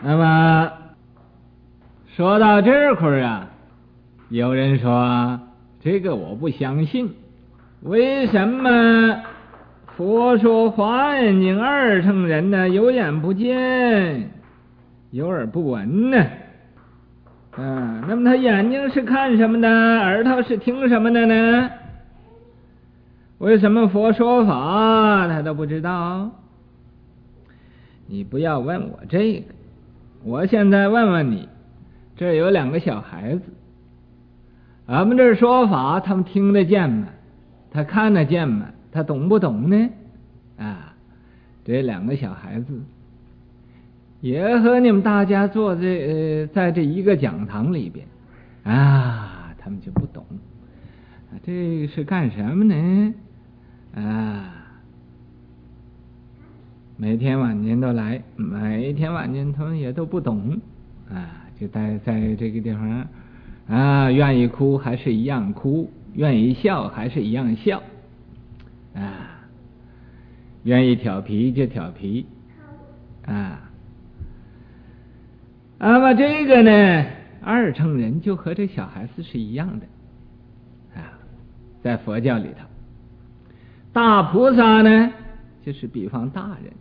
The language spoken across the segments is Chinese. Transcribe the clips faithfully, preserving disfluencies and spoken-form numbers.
那么说到这块儿啊，有人说这个我不相信，为什么佛说华严经二乘人呢有眼不见有耳不闻呢？啊，那么他眼睛是看什么的，耳朵是听什么的呢？为什么佛说法他都不知道？你不要问我这个，我现在问问你，这有两个小孩子，俺们这说法他们听得见吗？他看得见吗？他懂不懂呢？啊，这两个小孩子也和你们大家坐这呃在这一个讲堂里边啊，他们就不懂这是干什么呢？啊，每天晚间都来，每天晚间他们也都不懂啊，就待在这个地方啊，愿意哭还是一样哭，愿意笑还是一样笑啊，愿意挑皮就挑皮啊。那么这个呢，二乘人就和这小孩子是一样的啊，在佛教里头，大菩萨呢就是比方大人，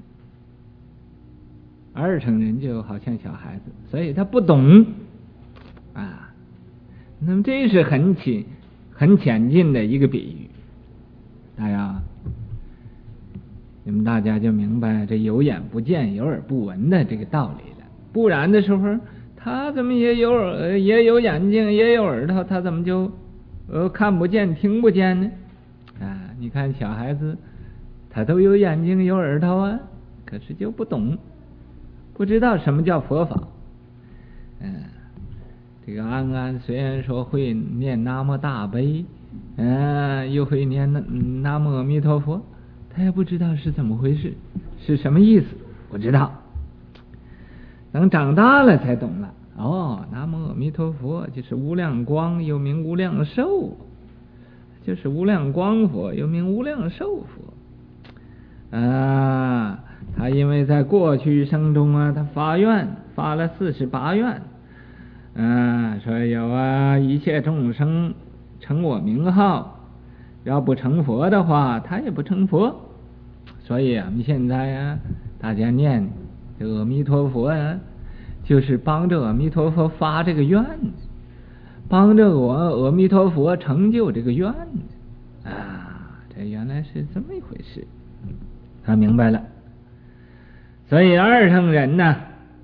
二乘人就好像小孩子，所以他不懂啊。那么这是很浅很浅近的一个比喻，大家你们大家就明白这有眼不见有耳不闻的这个道理了。不然的时候他怎么也有耳也有眼睛也有耳朵，他怎么就呃看不见听不见呢？啊，你看小孩子他都有眼睛有耳朵啊，可是就不懂，不知道什么叫佛法。嗯，这个安安虽然说会念南无大悲，嗯，又会念南无阿弥陀佛，他也不知道是怎么回事，是什么意思，不知道。等长大了才懂了，哦，南无阿弥陀佛就是无量光又名无量寿，就是无量光佛又名无量寿佛啊。他因为在过去生中啊，他发愿发了四十八愿啊，说有啊一切众生称我名号，要不成佛的话他也不成佛。所以我们现在啊大家念这个阿弥陀佛啊，就是帮着阿弥陀佛发这个愿，帮着我阿弥陀佛成就这个愿啊，这原来是这么一回事。他明白了，所以二乘人呢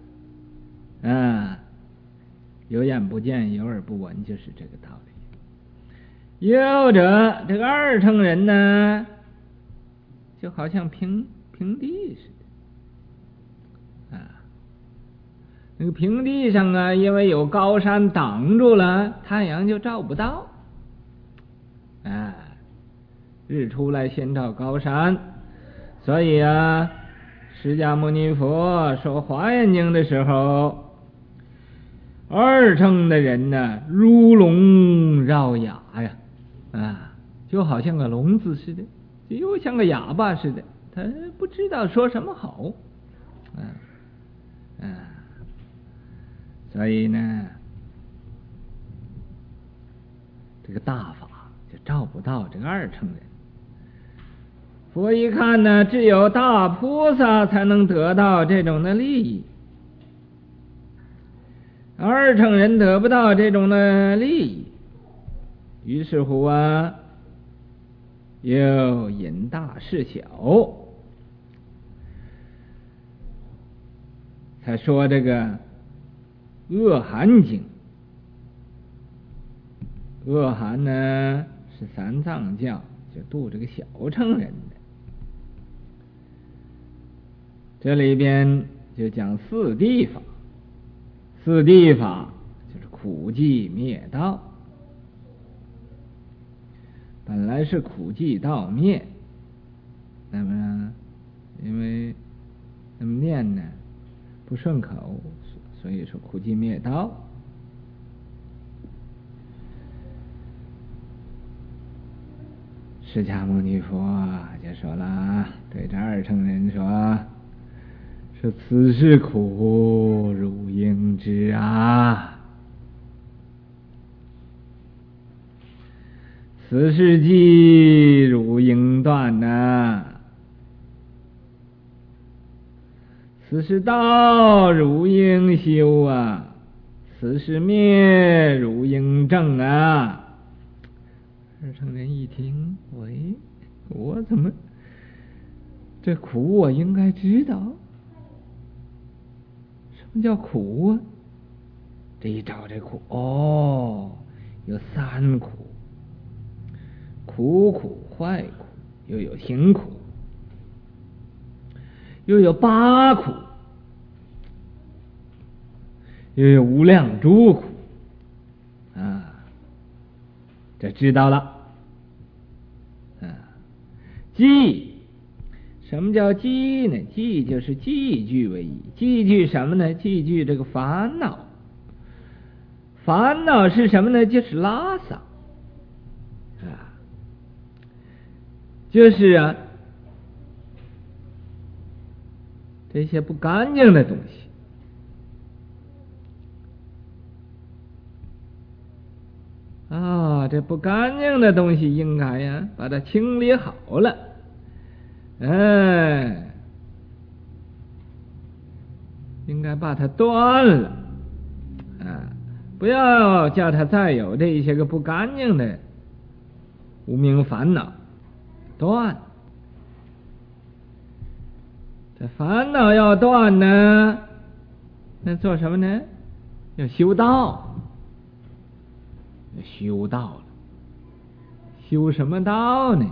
啊，有眼不见有耳不闻，就是这个道理。又者这个二乘人呢就好像平平地似的啊，那个平地上啊，因为有高山挡住了，太阳就照不到啊，日出来先照高山。所以啊，释迦牟尼佛说华严经的时候，二乘的人呢如聋绕哑呀啊，就好像个聋子似的，就像个哑巴似的，他不知道说什么好啊啊，所以呢这个大法就照不到这个二乘人。佛一看呢，只有大菩萨才能得到这种的利益，二乘人得不到这种的利益，于是乎啊又引大示小，才说这个恶寒经。恶寒呢是三藏教，就度这个小乘人的。这里边就讲四谛法，四谛法就是苦寂灭道，本来是苦寂道灭，那么因为那么念呢不顺口，所以说苦寂灭道。释迦牟尼佛就说了，对这二乘人说， 说此事苦如应知啊，此事寂如应断呐，此事道如应修啊，此事灭如应正啊。二乘人一听，喂，我怎么这苦我应该知道？什么叫苦啊？这一找这苦，哦，有三苦，苦苦坏苦，又有行苦，又有八苦，又有无量诸苦啊，这知道了啊。记，什么叫记呢？记就是记句为宜，记句什么呢？记句这个烦恼，烦恼是什么呢？就是拉萨啊，就是啊这些不干净的东西啊，这不干净的东西应该呀把它清理好了，哎，应该把它断了啊，不要叫它再有这一些个不干净的无明烦恼，断。这烦恼要断呢，那做什么呢？要修道，要修道了。修什么道呢？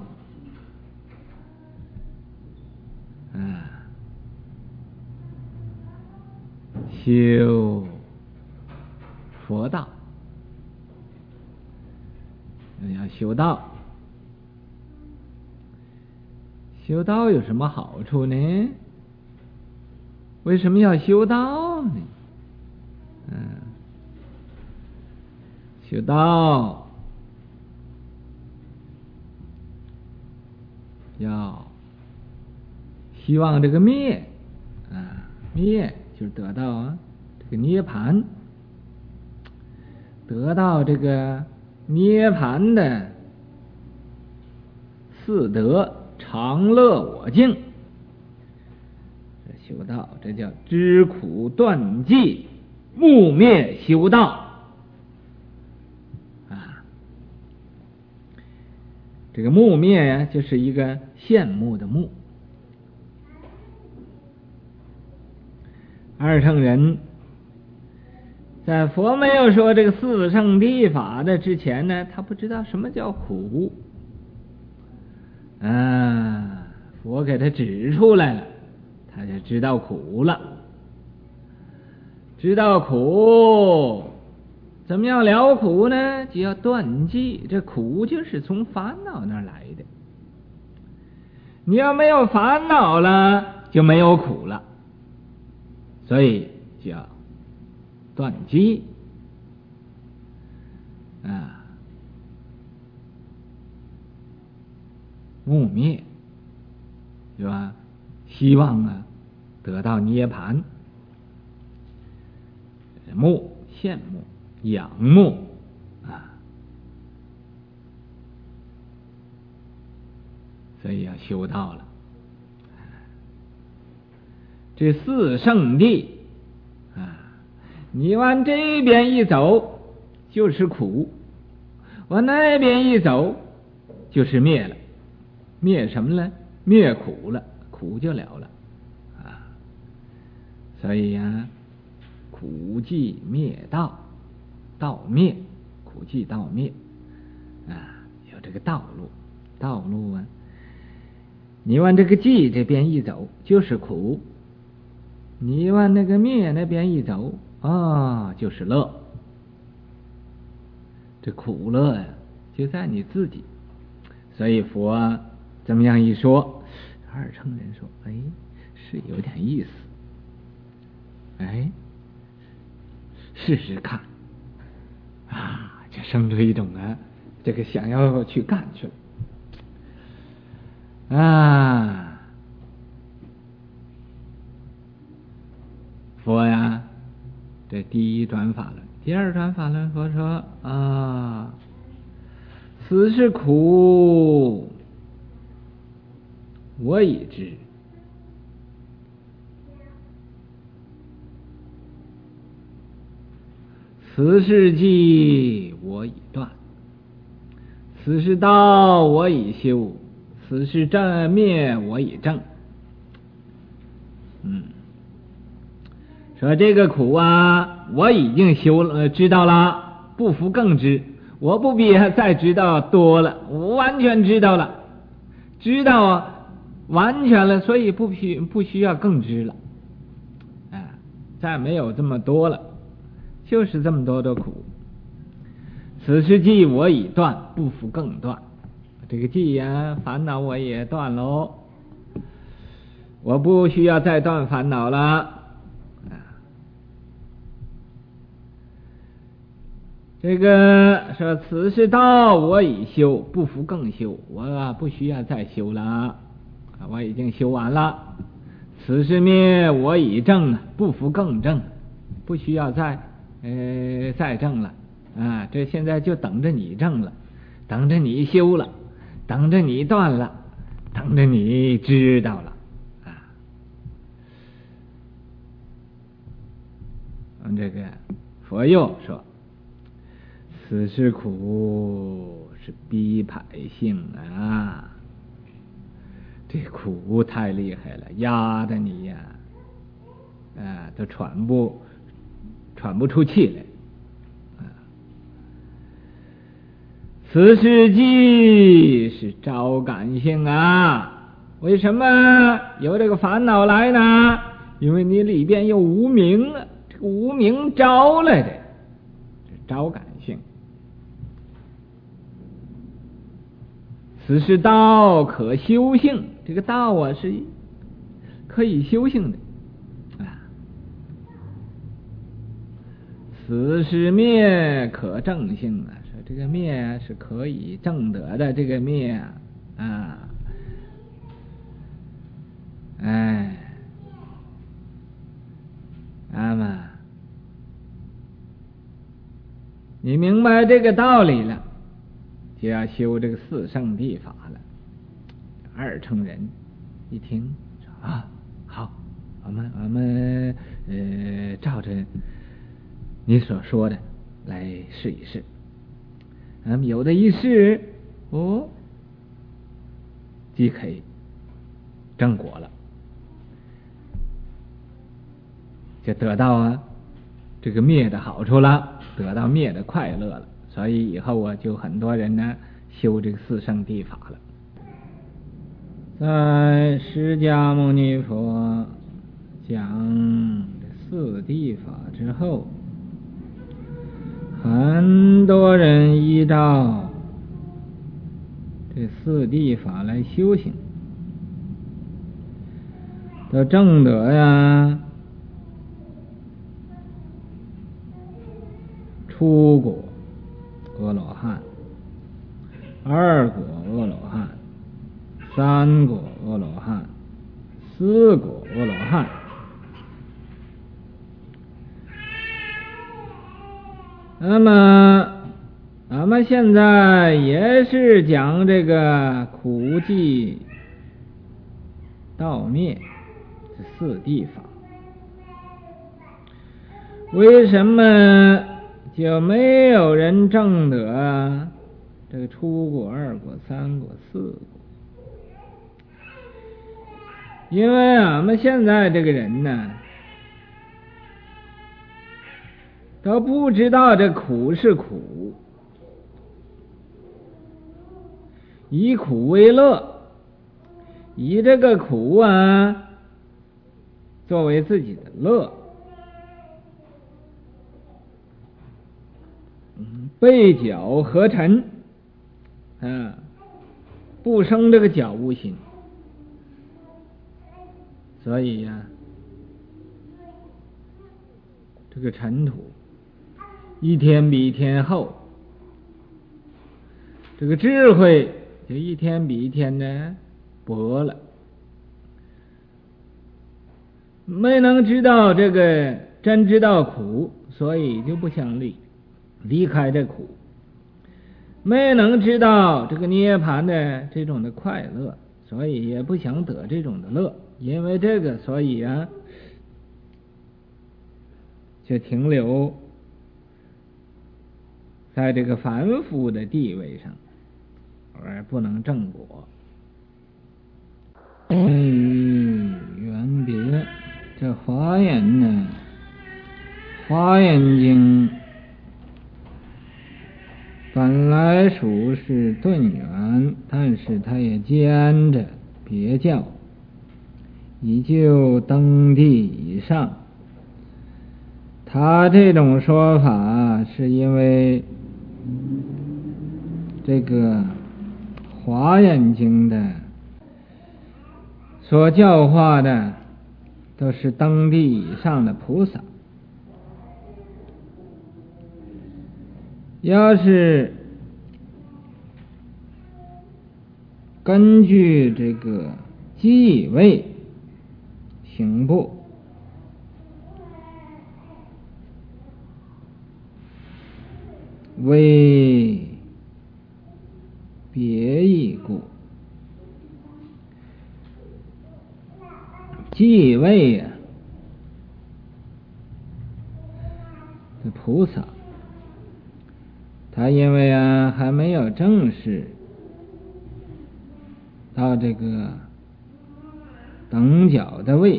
啊，修佛道，要修道。修道有什么好处呢？为什么要修道呢？嗯，修道要希望这个灭啊，灭就是得到啊这个涅盘，得到这个涅盘的四德常乐我净。修道，这叫知苦断迹，木灭修道啊。这个木灭呀，就是一个羡慕的慕。二乘人在佛没有说这个四圣谛法的之前呢，他不知道什么叫苦啊，佛给他指出来了，他就知道苦了。知道苦，怎么样了苦呢？就要断迹，这苦就是从烦恼那儿来的。你要没有烦恼了，就没有苦了，所以就要断迹啊，木灭，是吧？希望啊得到涅盘，慕羡慕仰慕啊，所以要修道了。这四圣谛啊，你往这边一走就是苦，往那边一走就是灭了。灭什么呢？灭苦了，苦就了了啊。所以呀、啊，苦寂灭道，道灭，苦寂道灭啊，有这个道路，道路啊，你往这个寂这边一走就是苦，你往那个灭那边一走啊，就是乐。这苦乐呀、啊，就在你自己。所以佛、啊、怎么样一说，二乘人说，哎，是有点意思，哎，试试看啊，就生出一种啊，这个想要去干去了啊。 佛呀，这第一转法轮。第二转法轮，佛说啊，此是苦，我已知。此是寂，我已断；此是道，我已修；此是正灭，我已证。嗯，说这个苦啊，我已经修了，知道了，不服更知。我不比再知道多了，我完全知道了，知道啊，完全了，所以不需不需要更知了。哎，再没有这么多了。就是这么多的苦，此是寂，我已断，不复更断。这个寂呀，烦恼我也断喽，我不需要再断烦恼了。这个说此是道，我已修，不复更修，我不需要再修了，我已经修完了。此是灭，我已证，不复更证，不需要再呃，再证了啊！这现在就等着你证了，等着你修了，等着你断了，等着你知道了啊！这个佛又说，此是苦，是逼迫性啊！这苦太厉害了，压得你呀，啊，都喘不。喘不出气来，此是寂，是招感性啊！为什么有这个烦恼来呢？因为你里边有无明啊，这个无明招来的，这招感性。此是道，可修性，这个道啊是可以修性的。此是灭，可证性啊！说这个灭是可以证得的，这个灭啊，啊，哎，阿妈，你明白这个道理了，就要修这个四圣谛法了。二乘人一听说啊，好，我们我们呃照着你所说的来试一试。嗯，有的一试，哦，即可以正果了，就得到啊这个灭的好处了，得到灭的快乐了。所以以后啊，就很多人呢修这个四圣谛法了。在释迦牟尼佛讲四谛法之后，很多人依照这四谛法来修行，都证得呀初果阿罗汉、二果阿罗汉、三果阿罗汉、四果阿罗汉。那么咱们现在也是讲这个苦寂道灭这四谛法，为什么就没有人证得这个初果、二果、三果、四果？因为俺们现在这个人呢，都不知道这苦是苦，以苦为乐，以这个苦啊作为自己的乐，背脚合尘啊，不生这个觉悟心。所以呀、啊，这个尘土一天比一天厚，这个智慧就一天比一天的薄了。 没能知道这个真知道苦，所以就不想离离开这苦，没能知道这个涅槃的这种的快乐，所以也不想得这种的乐，因为这个所以啊就停留在这个凡夫的地位上，而不能正果。嗯，缘别这华严呢，华严经本来属是顿圆，但是它也兼着别教，以就登地以上。他这种说法是因为这个华严经的所教化的都是登地以上的菩萨，要是根据这个机位行部，为别义故，机位呀、啊，这菩萨他因为啊还没有正式到这个等角的位，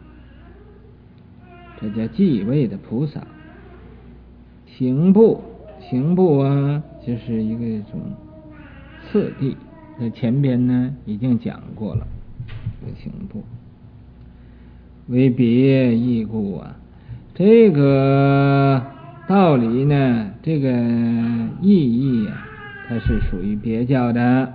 这叫继位的菩萨。行部行部啊就是一个一种次第，在前边呢已经讲过了，这个行部为别义故啊，这个道理呢，这个意义啊，它是属于别教的，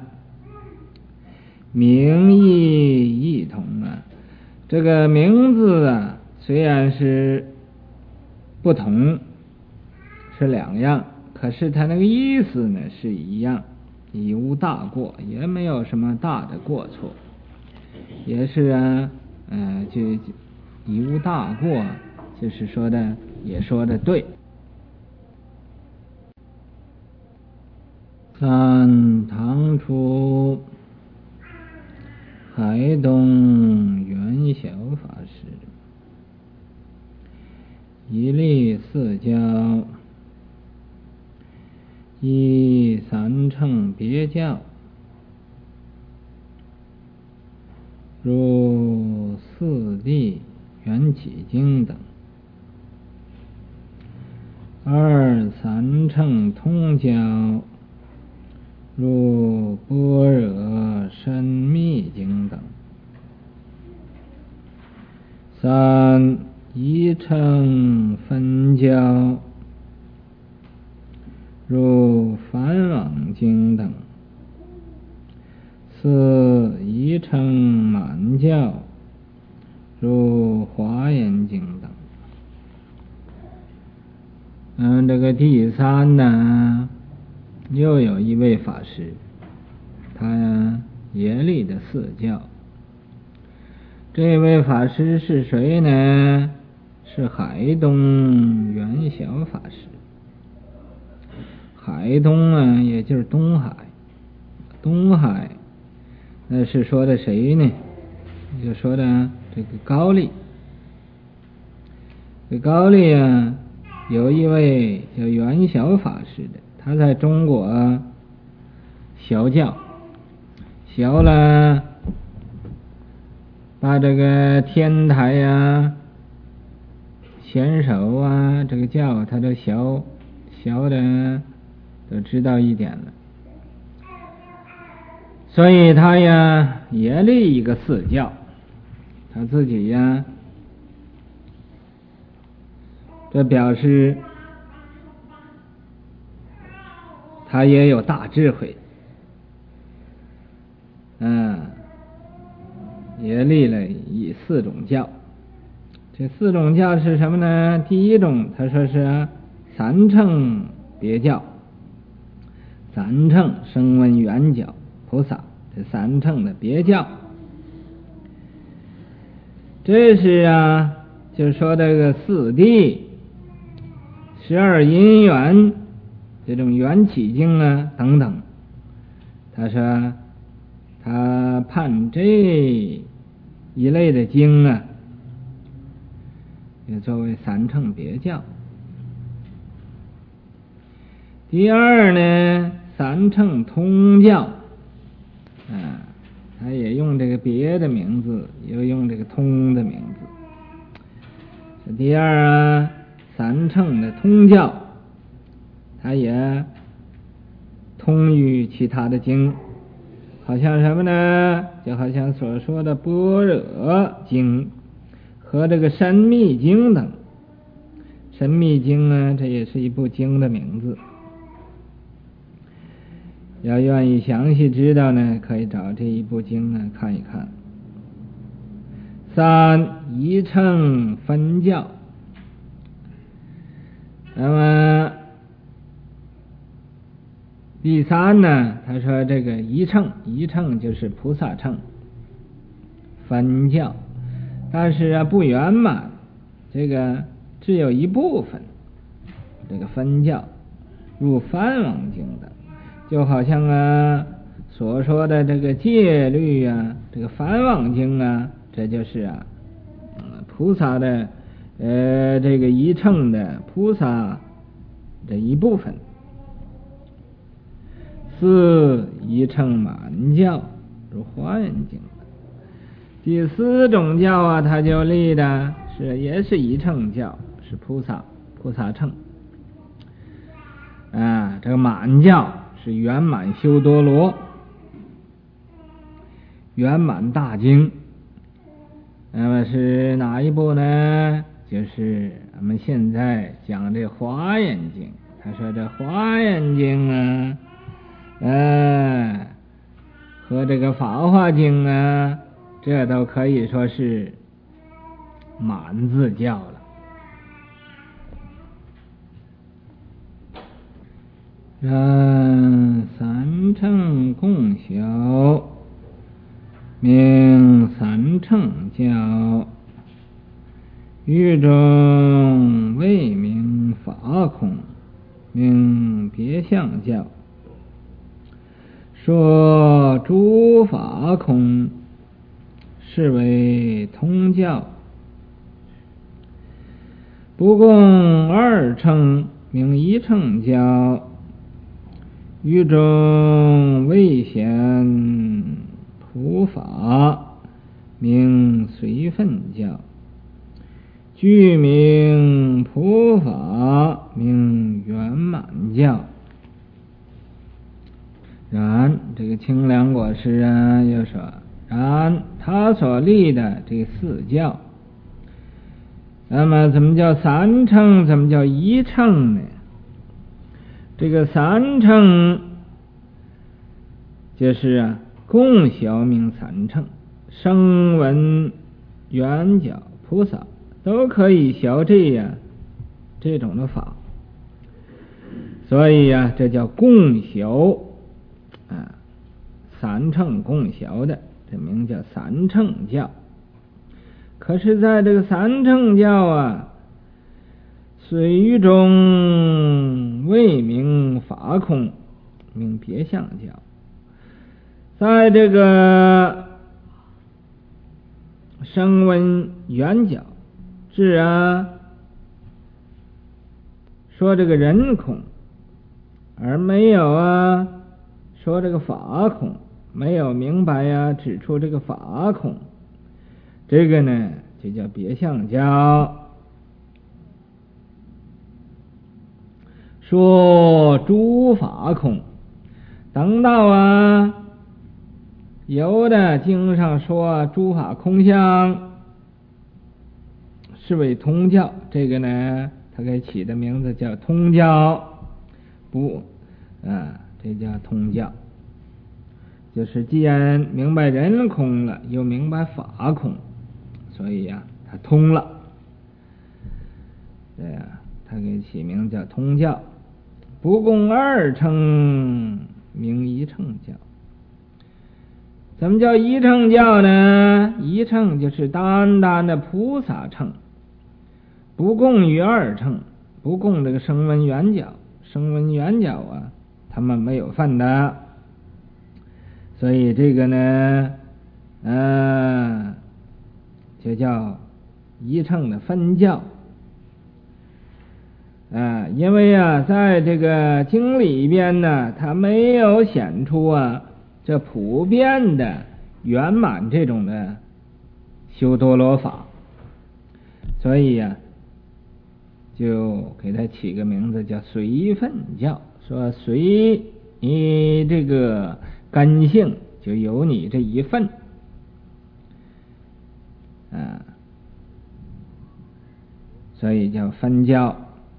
名义异同啊。这个名字啊，虽然是不同，是两样，可是它那个意思呢是一样，已无大过，也没有什么大的过错，也是啊，呃，就已无大过，就是说的也说的对。三唐初海东元晓法师一立四教，依三乘别教，如四谛缘起经等，二三乘通教，如般若深密经等，三一乘分教，如梵网经等，四一乘满教，如华严经等。嗯，这个第三呢，又有一位法师，他呀也立的四教。这位法师是谁呢？是海东元晓法师。海东啊，也就是东海。东海，那是说的谁呢？就说的这个高丽。这高丽啊，有一位叫元晓法师的，他在中国学教，学了把这个天台呀、显手啊，这个教他都学学的都知道一点了，所以他呀也立一个四教，他自己呀，这表示他也有大智慧，嗯，也立了以四种教。这四种教是什么呢？第一种他说是三乘别教，三乘声闻缘觉菩萨，这三乘的别教。 这是啊，就说这个四谛、十二因缘这种缘起经啊等等，他说他判这一类的经啊，也作为三乘别教。第二呢，三乘通教，啊，他也用这个别的名字，又用这个通的名字。第二啊，三乘的通教，他也通于其他的经，好像什么呢？就好像所说的般若经和这个神密经等。神密经呢，这也是一部经的名字。要愿意详细知道呢，可以找这一部经呢看一看。三一乘分教，那么第三呢，他说这个一乘，一乘就是菩萨乘分教，但是啊不圆满，这个只有一部分，这个分教入梵王经的。就好像啊所说的这个戒律啊，这个梵王经啊，这就是啊、嗯、菩萨的呃这个一乘的菩萨这一部分。四一乘满教如华严经。第四种教啊，它就立的是也是一乘教，是菩萨菩萨乘啊，这个满教是圆满修多罗，圆满大经。那么是哪一部呢？就是我们现在讲这华严经。他说这华严经啊，呃，和这个法华经啊，这都可以说是满字教了。让三乘共修，名三乘教，语中未名法空，名别相教。说诸法空，是为通教。不共二乘，名一乘教。语中未显普法，名随分教。具名普法，名圆满教。然这个清凉果师啊，又说，然他所立的这四教，那么怎么叫三乘，怎么叫一乘呢？这个三乘就是啊，共修名三乘，声闻缘觉菩萨都可以修这样这种的法，所以呀、啊，这叫共修啊，三乘共修的，这名叫三乘教。可是在这个三乘教啊，虽语中未名法空，名别相教。在这个声闻缘觉是啊，说这个人空，而没有啊说这个法空，没有明白呀、啊、指出这个法空，这个呢就叫别相教。说诸法空，等到啊有的经上说诸法空相，是为通教，这个呢他给起的名字叫通教，不啊，这叫通教，就是既然明白人空了，又明白法空，所以呀、啊、他通了，对呀、啊，他给起名叫通教。不共二乘，名一乘教。 怎么叫一乘教呢？一乘就是单单的菩萨乘，不共于二乘，不共这个声闻缘觉，声闻缘觉啊，他们没有分的，所以这个呢，嗯、呃，就叫一乘的分教。啊，因为啊，在这个经里边呢，它没有显出啊这普遍的圆满这种的修多罗法，所以呀、啊，就给它起个名字叫随分教，说随你这个根性就有你这一份啊，所以叫分教。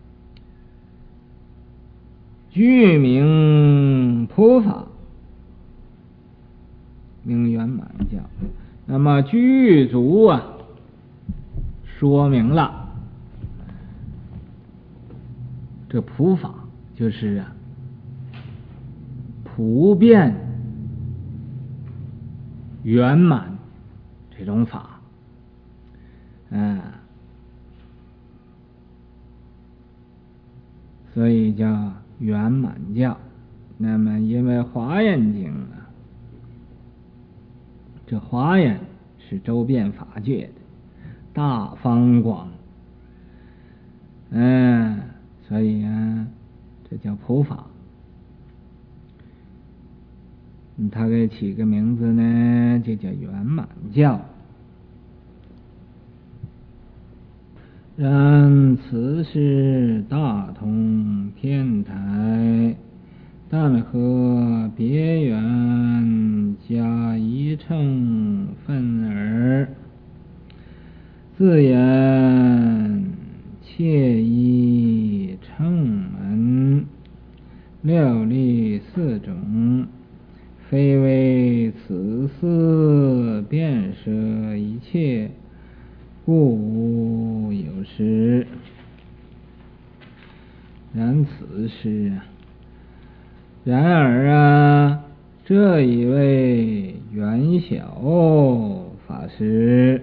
具名普法，名圆满教。那么具足啊，说明了这普法就是啊普遍圆满这种法，嗯、啊，所以叫圆满教。那么因为华严经啊，这华严是周遍法界的大方广，嗯，所以啊这叫普法。嗯，他给起个名字呢，就叫圆满教。然此是大同天台，但和别圆加一乘分耳，自言切一乘门，六力四种，非为此思遍摄一切，故无有时。然此是啊，然而啊，这一位元小法师，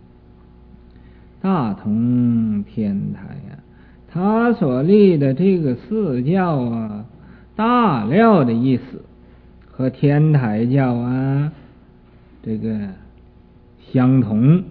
大同天台呀、啊，他所立的这个四教啊，大料的意思和天台教啊这个相同。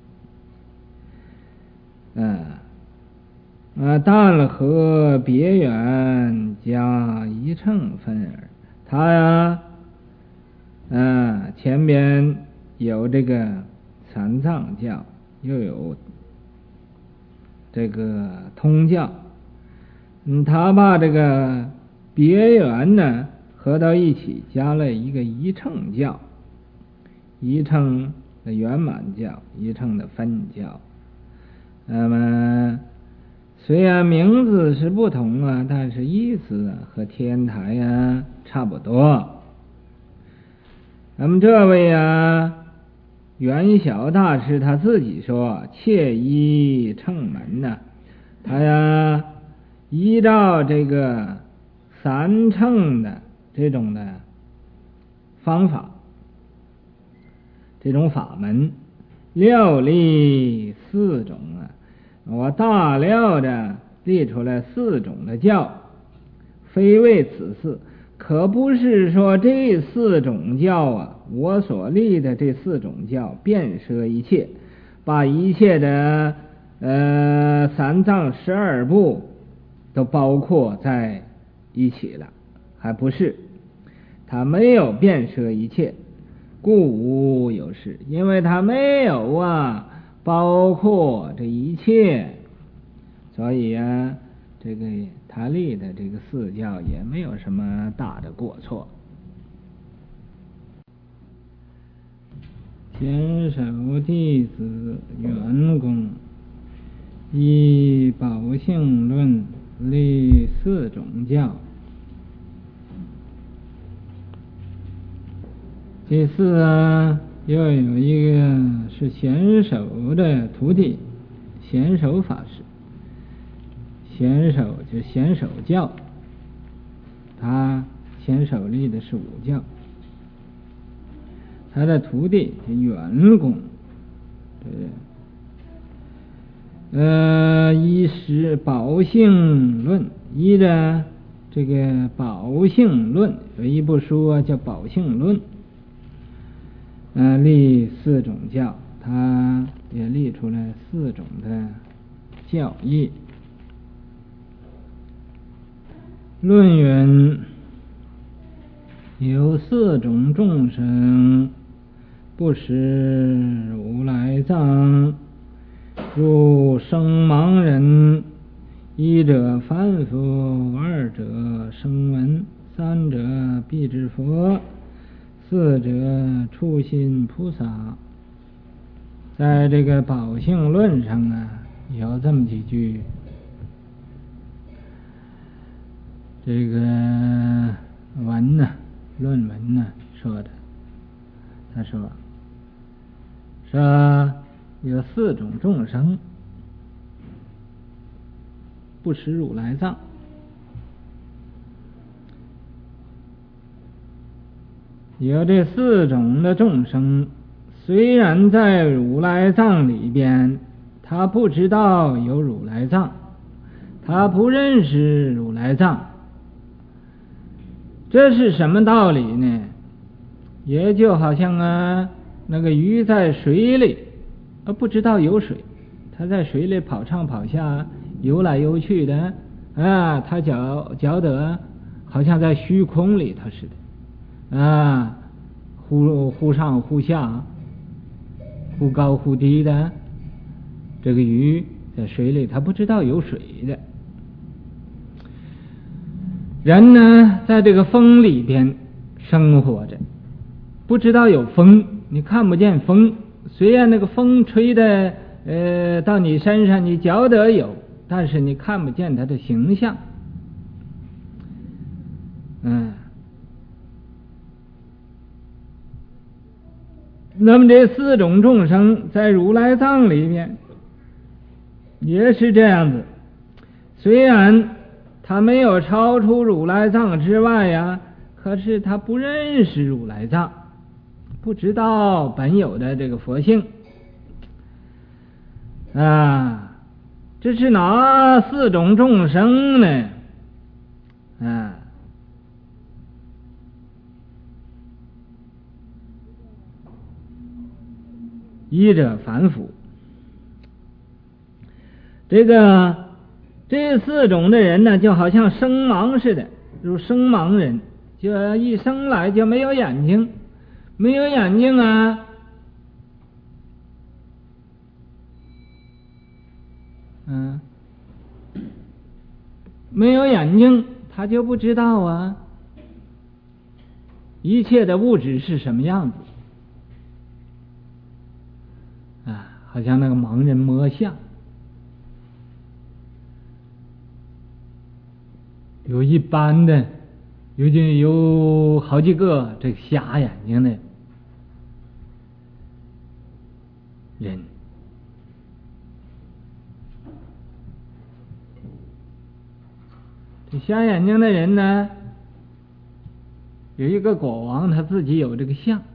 嗯啊，但和别圆加一乘分耳，他呀，啊，前边有这个三藏教，又有这个通教，嗯，他把这个别圆呢合到一起，加了一个一乘教，一乘的圆满教，一乘的分教。那么虽然名字是不同啊，但是意思啊和天台啊差不多。那么这位啊元小大师他自己说，切一乘门呢、啊，他呀依照这个三乘的这种的方法，这种法门，六力四种啊，我大料的列出来四种的教，非为此事，可不是说这四种教啊，我所立的这四种教遍摄一切，把一切的呃三藏十二部都包括在一起了，还不是，他没有遍摄一切，故无有事，因为他没有啊包括这一切，所以啊这个他立的这个四教也没有什么大的过错。前首弟子圆公依宝性论立四种教，第四啊又有一个是贤首的徒弟，贤首法师，贤首就贤首教，他贤首立的是五教， 他的徒弟元公，对，呃，依是宝性论，依着这个宝性论，有一部书啊叫宝性论，呃，立四种教，他也立出来四种的教义。论云：有四种众生不识如来藏，如声盲人，一者凡夫，二者声闻，三者辟支佛，四者初心菩萨。在这个宝性论上啊，有这么几句，这个文呢、啊，论文呢、啊、说的，他说说有四种众生不识如来藏。有这四种的众生，虽然在如来藏里边，他不知道有如来藏，他不认识如来藏。这是什么道理呢？也就好像啊，那个鱼在水里，啊不知道有水，它在水里跑上跑下，游来游去的，啊，它觉觉得好像在虚空里头似的，啊，忽忽上忽下，忽高忽低的。这个鱼在水里，它不知道有水的。人呢，在这个风里边生活着，不知道有风，你看不见风，虽然那个风吹的呃到你身上，你觉得有，但是你看不见它的形象。嗯，那么这四种众生在如来藏里面也是这样子，虽然他没有超出如来藏之外呀，可是他不认识如来藏，不知道本有的这个佛性啊。这是哪四种众生呢？啊，一者凡夫，这个这四种的人呢，就好像生盲似的，如生盲人，就一生来就没有眼睛，没有眼睛啊，嗯，没有眼睛，他就不知道啊，一切的物质是什么样子啊，好像那个盲人摸象。有一般的，有几有好几个这个瞎眼睛的人，这瞎眼睛的人呢，有一个国王，他自己有这个像，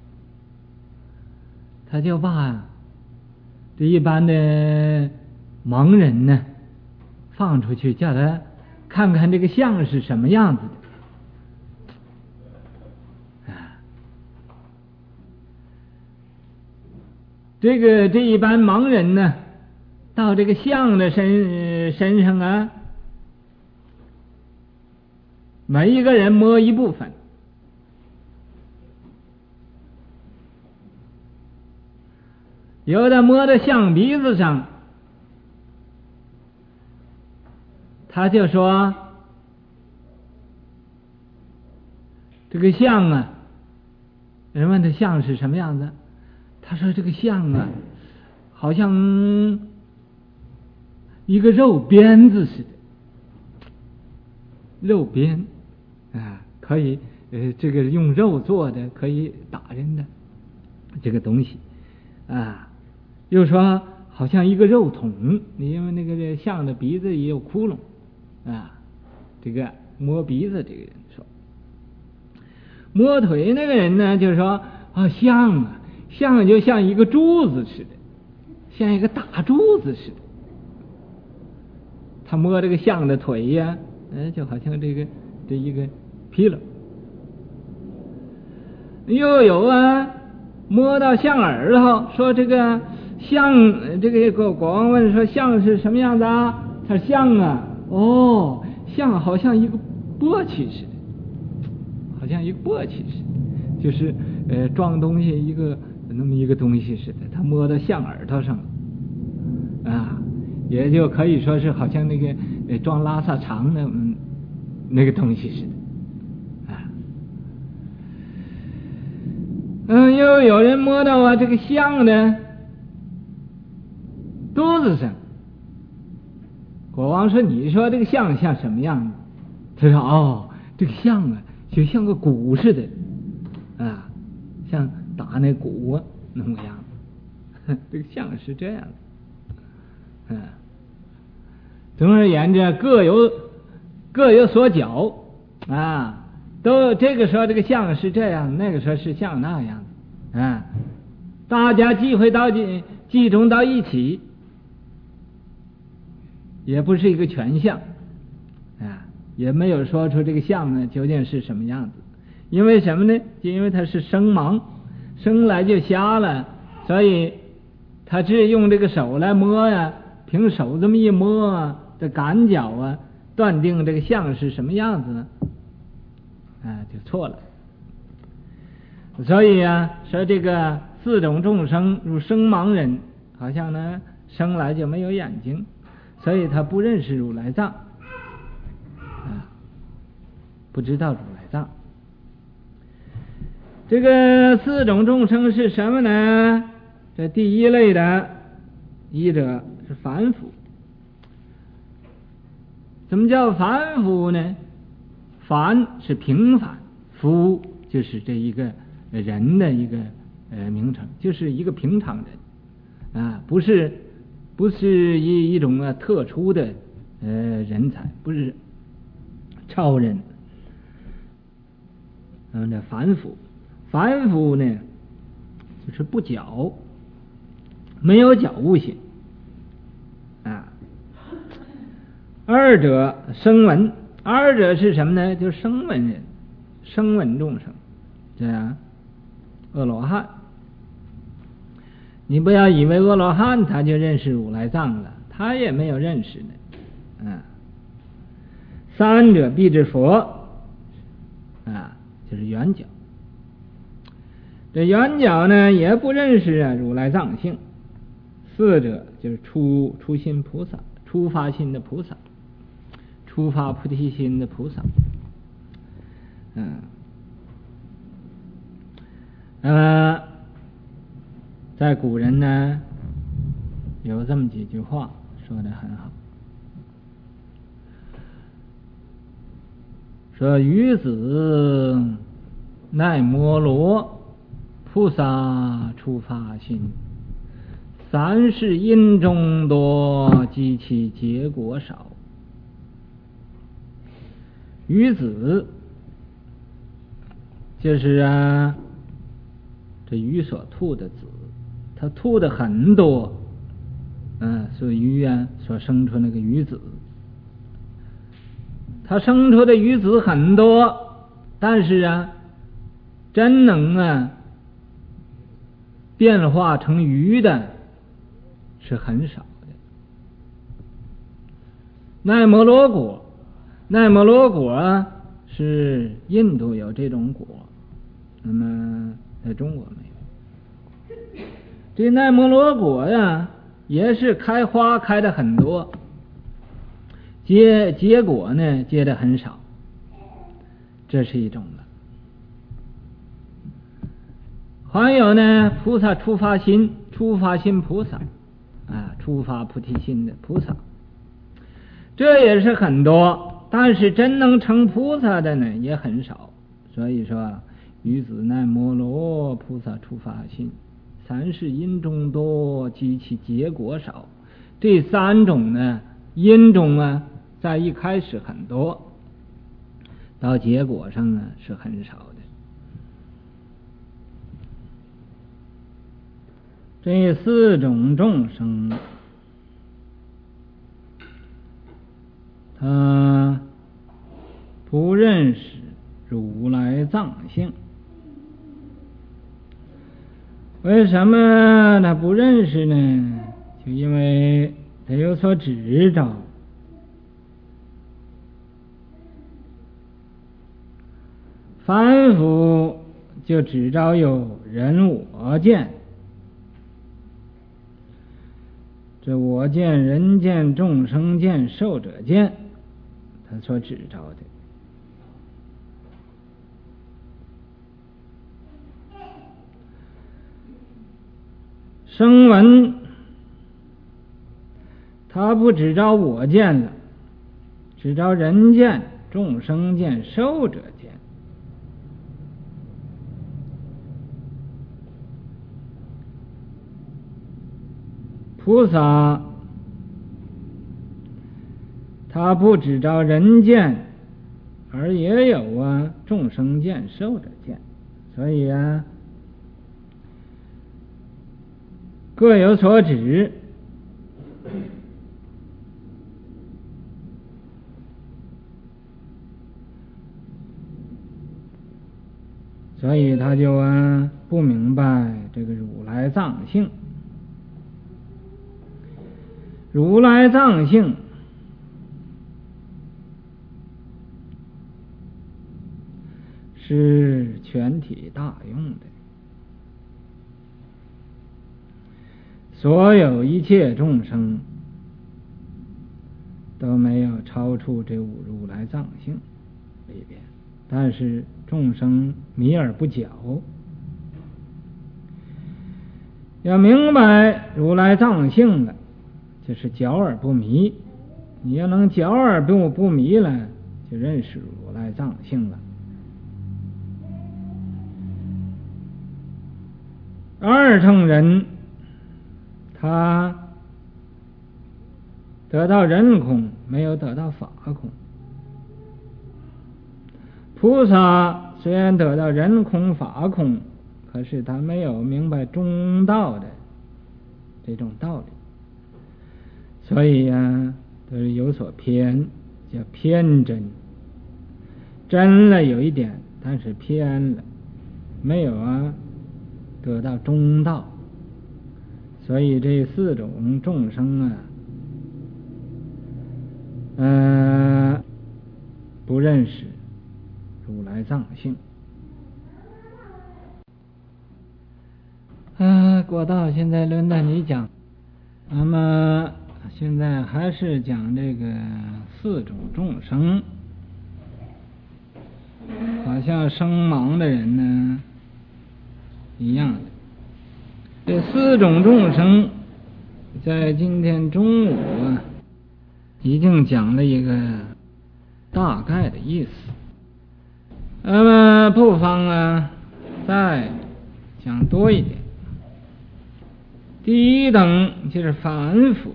他就把这一般的盲人呢放出去，叫他看看这个像是什么样子的啊。这个这一般盲人呢，到这个像的身身上啊，每一个人摸一部分，有的摸到象鼻子上，他就说这个象啊，人问他象是什么样子，他说这个象啊，好像一个肉鞭子似的，肉鞭啊，可以呃，这个用肉做的，可以打人的这个东西啊。又说好像一个肉桶，因为那个象的鼻子也有窟窿啊。这个摸鼻子这个人说，摸腿那个人呢，就是说啊，像啊，像就像一个柱子似的，像一个大柱子似的。他摸这个象的腿呀，哎，就好像这个这一个皮了。又有啊，摸到象耳朵，说这个象，这个国国王问说象是什么样子啊？他说象啊，哦，象好像一个簸箕似的，好像一个簸箕似的，就是呃装东西一个那么一个东西似的。他摸到象耳朵上了，啊，也就可以说是好像那个呃装拉萨肠的嗯那个东西似的。嗯，又有人摸到啊这个象的肚子上。国王说：“你说这个象像什么样子？”他说：“哦，这个象啊，就像个鼓似的，啊，像打那鼓啊那么样子。这个象是这样的。嗯，总而言之，各有各有所讲啊。”都这个时候这个象是这样，那个时候是像那样子，啊，大家聚会到集中到一起，也不是一个全像，啊，也没有说出这个象呢究竟是什么样子。因为什么呢？就因为他是生盲，生来就瞎了，所以他只用这个手来摸呀，凭手这么一摸啊，这感觉啊，断定这个象是什么样子呢？啊，就错了。所以啊，说这个四种众生如生盲人，好像呢生来就没有眼睛，所以他不认识如来藏，啊，不知道如来藏。这个四种众生是什么呢？这第一类的一者是凡夫。怎么叫凡夫呢？凡是平凡，夫就是这一个人的一个呃名称，就是一个平常人啊，不是不是一一种啊特殊的呃人才，不是超人。嗯，这凡夫，凡夫呢就是不觉，没有觉悟性啊。二者声闻。二者是什么呢？就是声闻人，声闻众生，这样阿罗汉。你不要以为阿罗汉他就认识如来藏了，他也没有认识呢。嗯，三者必知佛，啊，就是圆觉。这圆觉呢也不认识啊如来藏性。四者就是初初心菩萨，初发心的菩萨。初发菩提心的菩萨，嗯，呃，在古人呢有这么几句话说得很好，说于子奈摩罗菩萨初发心，三世因中多，及其结果少。于子就是啊，这鱼所吐的子，它吐的很多，嗯、啊，所以鱼啊所生出那个鱼子，它生出的鱼子很多，但是啊，真能啊变化成鱼的是很少的。奈摩罗果。奈摩罗果啊，是印度有这种果，那么在中国没有。这奈摩罗果呀，也是开花开的很多，结结果呢结的很少，这是一种了。还有呢，菩萨初发心，初发心菩萨啊，初发菩提心的菩萨，这也是很多。但是真能成菩萨的呢也很少，所以说于子奈摩罗菩萨初发心，三世因中多，及其结果少。这三种呢因中啊，在一开始很多，到结果上呢是很少的。 这四种众生，他不认识如来藏性。为什么他不认识呢？就因为他有所执着。凡夫就只着有人我见，这我见、人见、众生见、寿者见，他所指着的。声闻他不只着我见了，只着人见、众生见、寿者见。菩萨他不只着人见，而也有啊众生见、寿者见，所以啊各有所指。所以他就啊不明白这个如来藏性。如来藏性是全体大用的，所有一切众生都没有超出这五如来藏性里边，但是众生迷而不觉，要明白如来藏性了，就是觉而不迷。你要能觉而不不迷了，就认识如来藏性了。二乘人他得到人空，没有得到法空。菩萨虽然得到人空法空，可是他没有明白中道的这种道理，所以呀、啊，都是有所偏，叫偏真。真了有一点，但是偏了，没有啊得到中道。所以这四种众生啊，呃，不认识如来藏性。啊，果道现在轮到你讲。那么现在还是讲这个四种众生，好像生盲的人呢一样的。这四种众生在今天中午啊已经讲了一个大概的意思，那么不妨啊再讲多一点。第一等就是凡夫，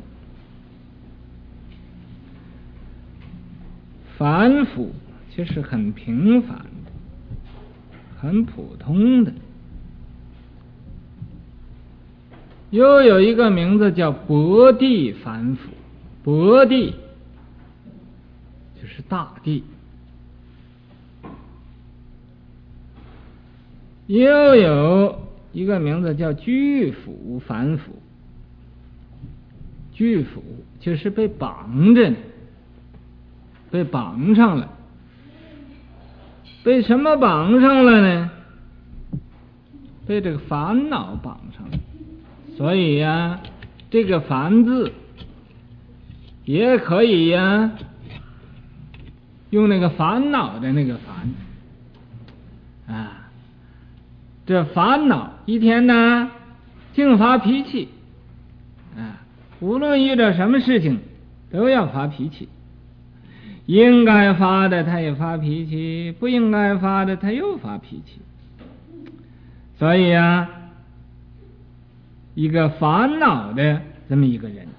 凡夫就是很平凡的，很普通的。又有一个名字叫薄地凡夫，薄地就是大地。又有一个名字叫巨腐凡夫，巨腐就是被绑着，被绑上了。被什么绑上了呢？被这个烦恼绑上了。所以呀、啊，这个烦字也可以呀、啊，用那个烦恼的那个烦啊。这烦恼一天呢净发脾气啊，无论遇到什么事情都要发脾气，应该发的他也发脾气，不应该发的他又发脾气。所以啊，一个烦恼的这么一个人，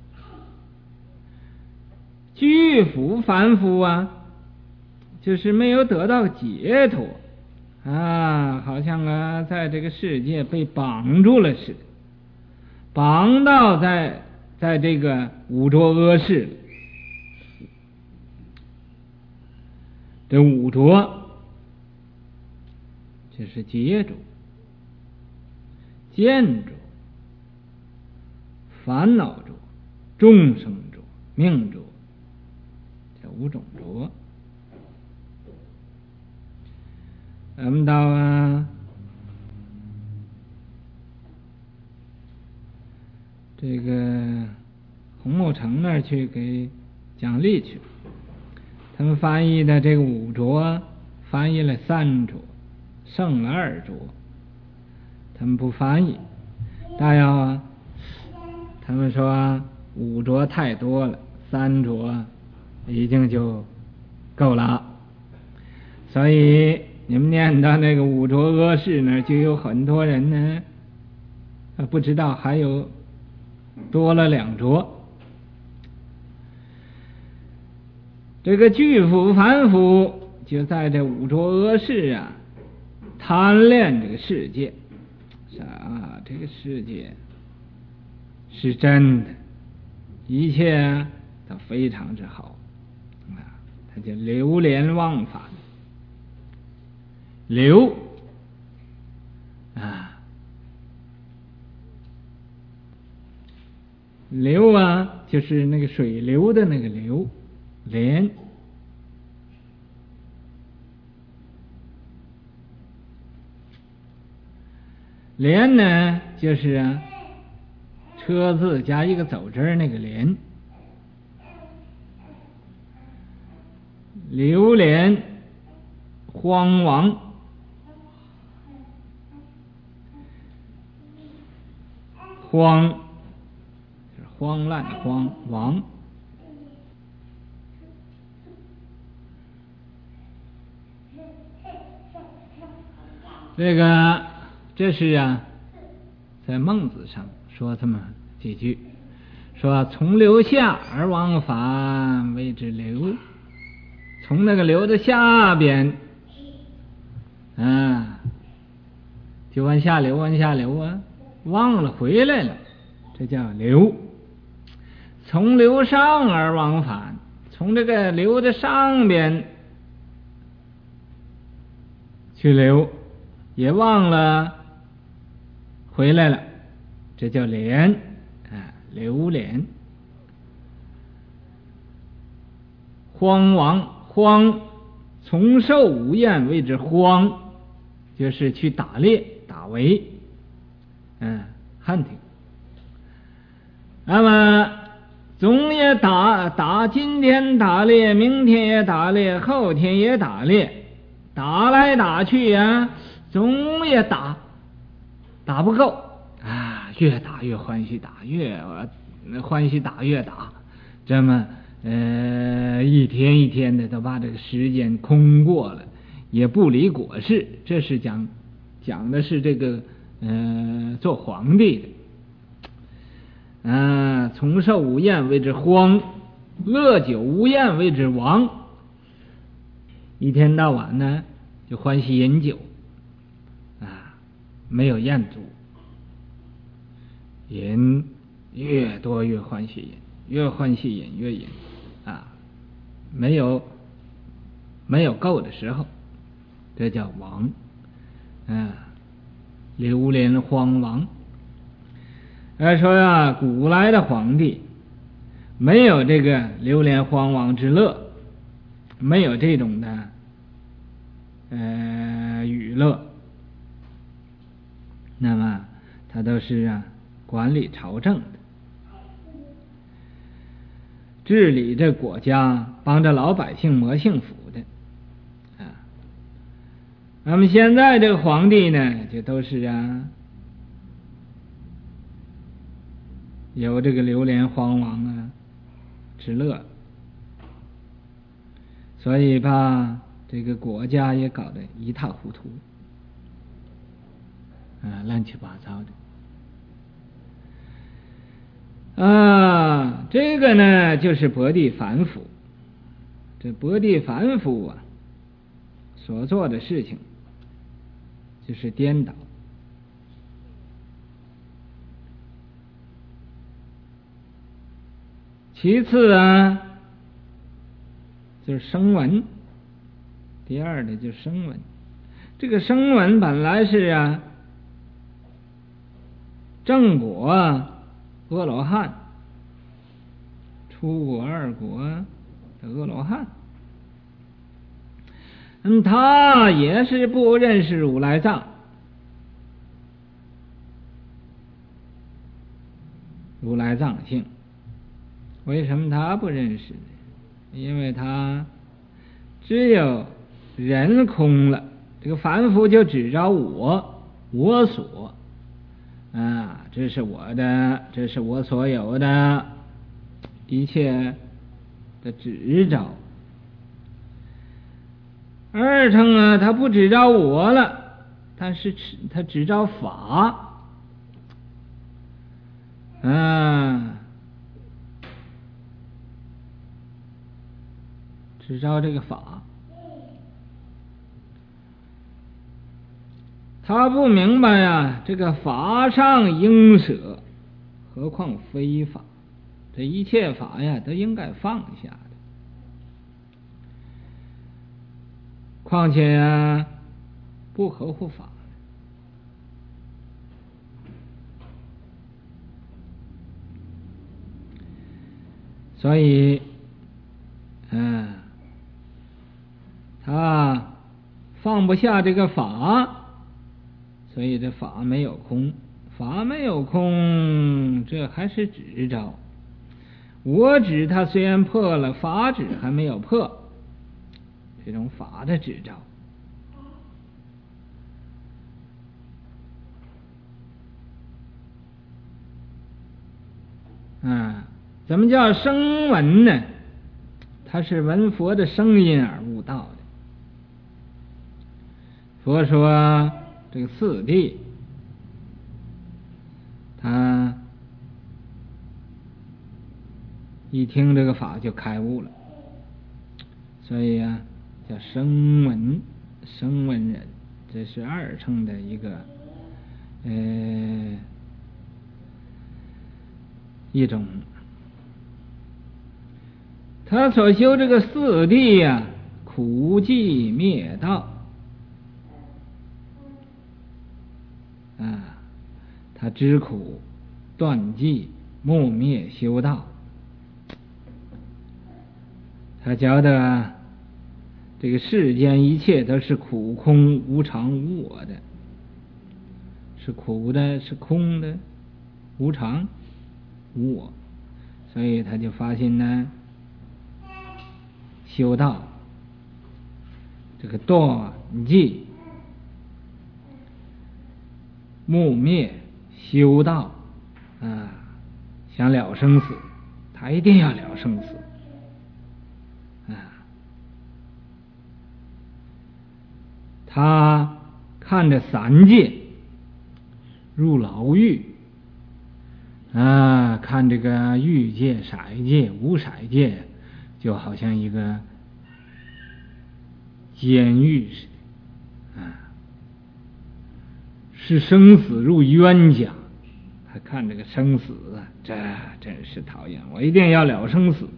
巨腐凡夫啊，就是没有得到解脱啊，好像啊在这个世界被绑住了似的绑到在在这个五浊阿世。这五浊就是劫浊、见浊、烦恼浊、众生浊、命浊，这五种浊。咱们到啊这个洪茂成那儿去给讲例去，他们翻译的这个五浊，翻译了三浊，剩了二浊，他们不翻译。大要啊，他们说五浊太多了，三浊已经就够了，所以你们念到那个五浊阿世那儿，就有很多人呢，不知道还有多了两浊。这个巨腐凡夫就在这五浊阿世啊，贪恋这个世界，是啊，这个世界是真的，一切都非常之好啊，他就流连忘返。流啊，流啊，就是那个水流的那个流，连连呢，就是啊，车字加一个走之那个连，流连荒亡。荒就是荒烂的荒，亡这个这是啊，在孟子上说这么几句，说从流下而往返谓之流，从那个流的下边啊，就往下流，往下流啊，忘了回来了，这叫流。从流上而往返，从这个流的上边去流，也忘了回来了，这叫连啊，流连。荒亡，荒从狩无厌谓之荒，就是去打猎打围，嗯 hunting。 那么总也打打，今天打猎，明天也打猎，后天也打猎，打来打去呀、啊，总也打打不够啊，越打越欢喜打，越欢喜打越打，这么呃一天一天的都把这个时间空过了，也不理国事。这是讲讲的是这个呃做皇帝的。啊，从狩无厌谓之荒，乐酒无厌谓之亡。一天到晚呢，就欢喜饮酒，啊，没有厌足，饮越多越欢喜饮，越欢喜饮越饮，啊，没有没有够的时候，这叫亡，啊，流连荒亡。要说呀，古来的皇帝没有这个流连荒亡之乐，没有这种的呃娱乐，那么他都是啊管理朝政的，治理这国家，帮着老百姓谋幸福的啊。那么现在这个皇帝呢，就都是啊有这个流连荒亡啊之乐，所以把这个国家也搞得一塌糊涂啊，乱七八糟的啊。这个呢就是薄地反腐，这薄地反腐啊所做的事情就是颠倒。 其次啊，就是声闻，第二的就是声闻。这个声闻本来是啊，正果阿罗汉，初果二果的阿罗汉，嗯，他也是不认识如来藏，如来藏性。为什么他不认识呢？因为他只有人空了，这个凡夫就只着我，我所啊，这是我的，这是我所有的，一切的执着。二乘啊，他不只着我了，但是他只着法，啊，只着这个法。他不明白呀，这个法上应舍，何况非法？这一切法呀，都应该放下的。况且呀，不合乎法。所以，嗯，他放不下这个法。所以这法没有空，法没有空，这还是执着。我执它虽然破了，法执还没有破，这种法的执着。啊，怎么叫声闻呢？它是闻佛的声音而悟道的。佛说这个四谛，他一听这个法就开悟了，所以啊，叫声闻，声闻人，这是二乘的一个呃一种。他所修这个四谛呀，苦寂灭道。啊，他知苦断寂灭灭修道，他觉得这个世间一切都是苦空无常无我的，是苦的，是空的，无常无我，所以他就发心呢修道，这个断寂灭灭修道啊，想了生死，他一定要了生死啊。他看着三界入牢狱啊，看这个欲界、色界、无色界，就好像一个监狱似的啊。是生死入冤家，他看这个生死啊，这真是讨厌，我一定要了生死，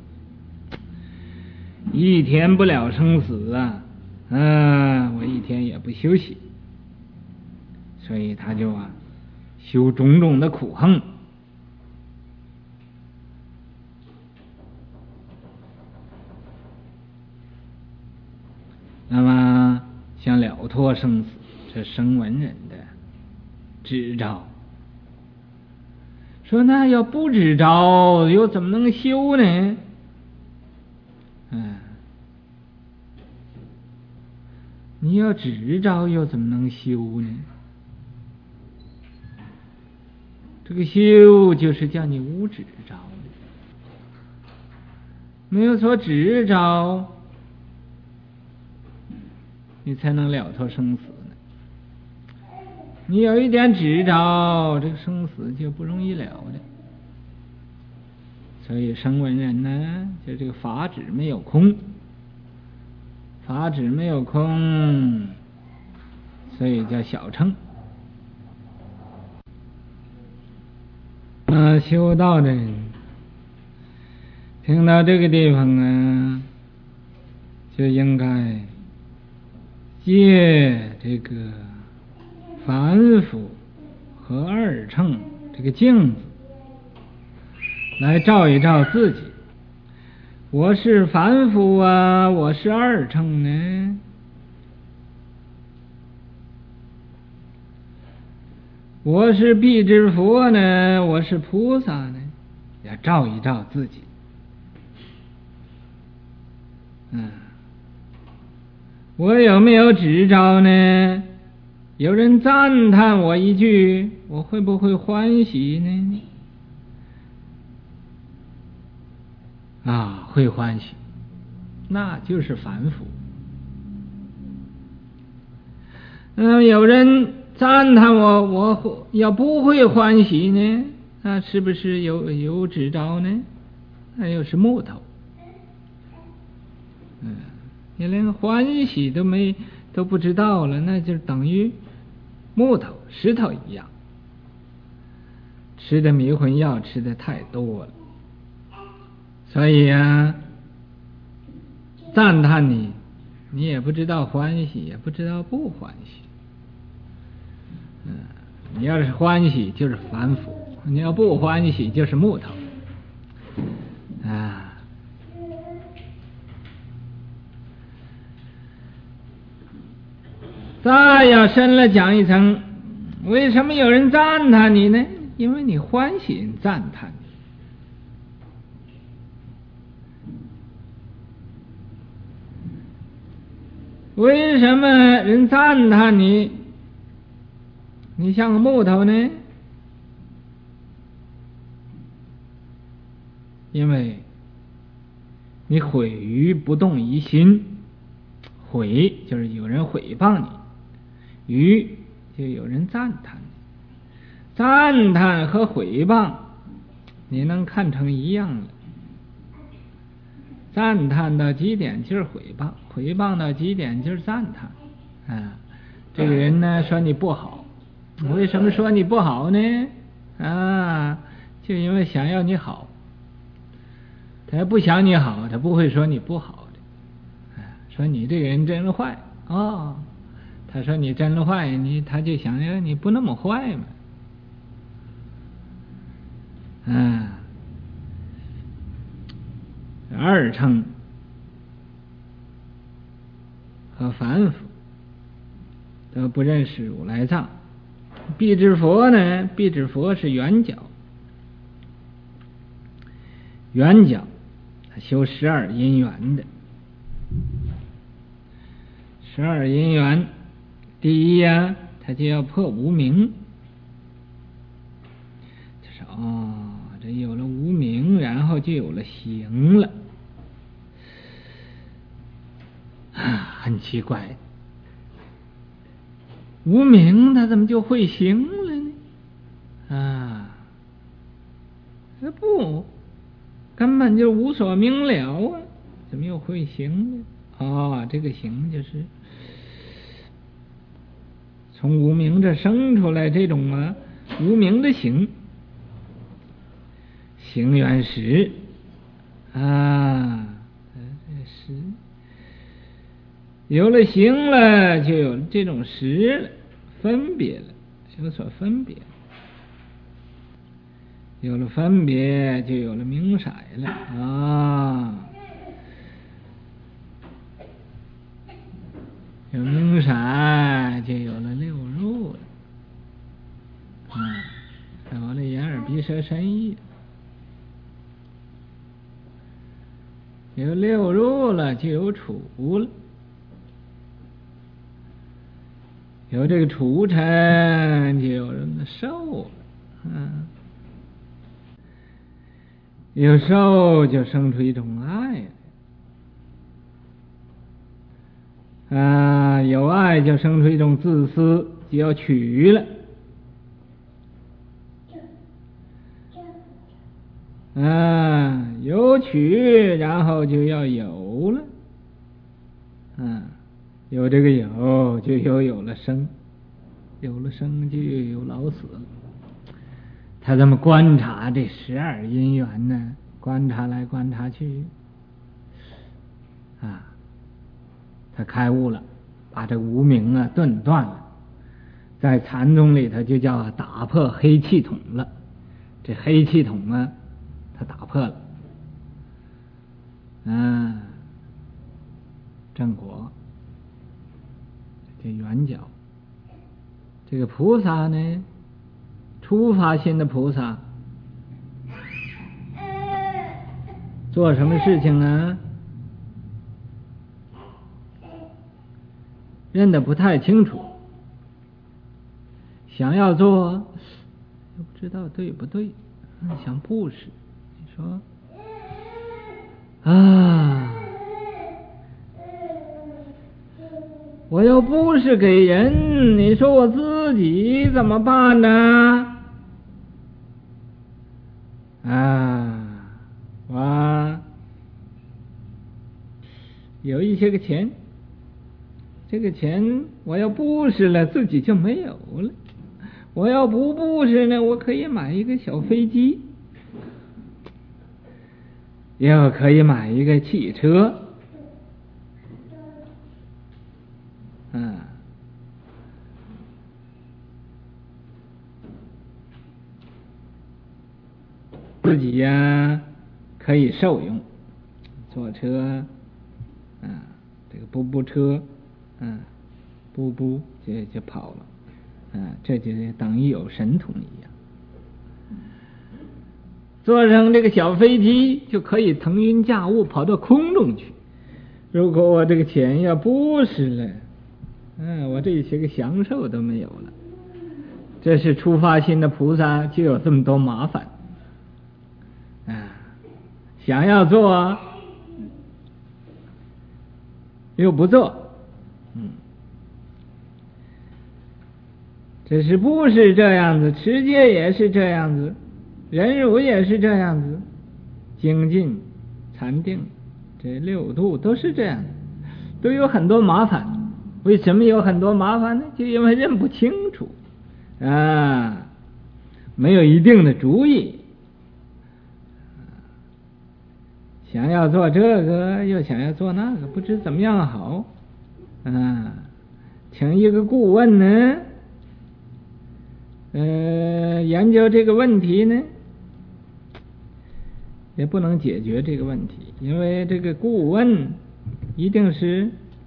一天不了生死啊，啊，我一天也不休息，所以他就啊修种种的苦行。那么想了脱生死，这声闻人的执着。说那要不执着，又怎么能修呢？嗯，你要执着，又怎么能修呢？这个修就是叫你无执着，没有所执着，你才能了脱生死呢。你有一点执着，这个生死就不容易了的。所以声闻人呢，就这个法指没有空，法指没有空，所以叫小乘。呃，修道的人， 听到这个地方啊，就应该借这个凡夫和二乘这个镜子来照一照自己。我是凡夫啊，我是二乘呢？我是辟支佛呢，我是菩萨呢？要照一照自己。嗯，我有没有执照呢？有人赞叹我一句，我会不会欢喜呢？啊，会欢喜，那就是凡夫。嗯，有人赞叹我，我要不会欢喜呢？那是不是有有执照呢？那又是木头。嗯，你连欢喜都没都不知道了，那就等于木头石头一样，吃的迷魂药吃的太多了。所以啊，赞叹你，你也不知道欢喜，也不知道不欢喜。嗯，你要是欢喜就是凡夫，你要不欢喜就是木头。啊，再要深了讲一层，为什么有人赞叹你呢？因为你欢喜人赞叹你。为什么人赞叹你？你像个木头呢？因为你毁于不动于心，毁就是有人毁谤你，于就有人赞叹你。赞叹和毁谤你能看成一样了。赞叹到极点就是毁谤，毁谤到极点就是赞叹。啊，这个人呢说你不好，为什么说你不好呢？啊，就因为想要你好。他要不想你好，他不会说你不好的。啊，说你这个人真坏哦，他说你真坏，你他就想要你不那么坏嘛。啊，二乘和凡夫都不认识如来藏。辟支佛呢，辟支佛是圆角，圆角他修十二因缘的。十二因缘，第一呀、啊，他就要破无明。就是哦，这有了无明，然后就有了行了。啊，很奇怪，无明他怎么就会行了呢？啊，这不根本就无所明了啊，怎么又会行呢？哦，这个行就是从无明这生出来这种啊无明的行，行缘识啊，识有了行了，就有这种识了，分别了，有所分别，有了分别，就有了明色了啊。有明色，就有了六入了，啊，有了眼耳鼻舌身意，有六入了，就有处了。有这个除尘，就有人的受了，嗯，有受就生出一种爱，啊，有爱就生出一种自私，就要取了，啊，有取，然后就要有了，啊。有这个有，就有有了生，有了生就有老死了。他这么观察这十二因缘呢， 观察来观察去，啊，他开悟了，把这无明啊顿断了，在禅宗里头就叫打破黑气统了。这黑气统啊，他打破了，嗯，正果，这圆角。这个菩萨呢，初发心的菩萨，做什么事情啊，认得不太清楚，想要做又不知道对不对，想布施，你说啊，我要布施给人，你说我自己怎么办呢？啊，我有一些个钱，这个钱我要布施了，自己就没有了。我要不布施呢，我可以买一个小飞机，又可以买一个汽车，嗯，自己呀可以受用，坐车，嗯，这个步步车，嗯，步步就就跑了。啊，这就是等于有神通一样，坐上这个小飞机就可以腾云驾雾跑到空中去。如果我这个钱要布施了，嗯，我这些个享受都没有了。这是初发心的菩萨就有这么多麻烦啊，想要做又不做，嗯。这是布施这样子，持戒也是这样子，忍辱也是这样子，精进、禅定，这六度都是这样的，都有很多麻烦。为什么有很多麻烦呢？就因为认不清楚啊，没有一定的主意，想要做这个又想要做那个，不知怎么样好啊，请一个顾问呢，呃，研究这个问题呢，也不能解决这个问题，因为这个顾问一定是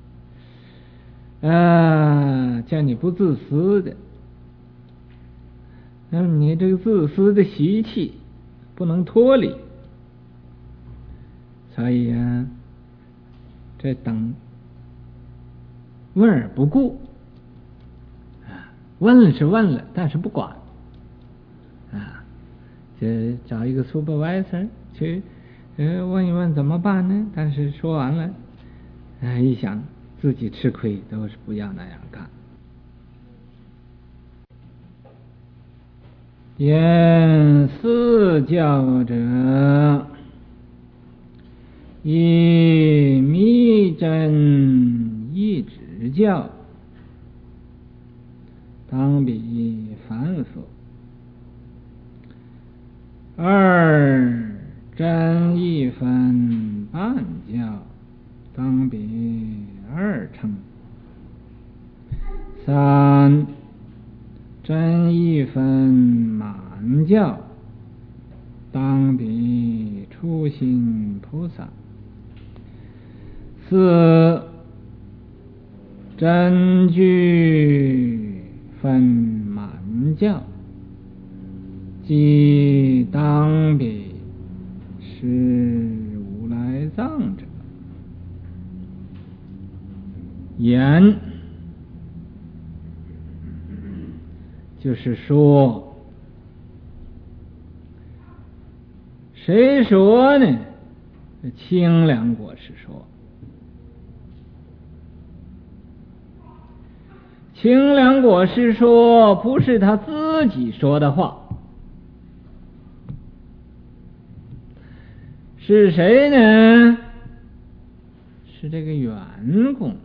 啊，叫你不自私的，那么你这个自私的习气不能脱离，所以啊，这等问而不顾。问是问了，但是不管啊，就找一个 supervisor 去呃问一问怎么办呢？但是说完了，呃、一想自己吃亏，都是不要那样干。言四教者，以密真一指教，当比凡所；二真一分半教，当比二乘；三真一分满教，当比初心菩萨；四真具分满教，即当比是如来藏者。言就是说，谁说呢？清凉果实说。清凉果实说，不是他自己说的话，是谁呢？是这个员工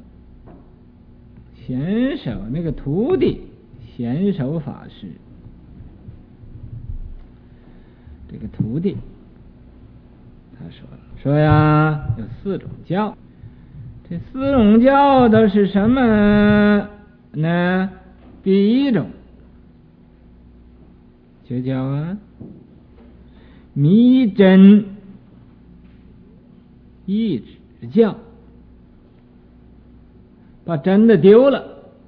贤首那个徒弟贤首法师，这个徒弟他说了，说呀有四种教，这四种教都是什么呢？第一种就叫啊迷真意指教，把真的丢了，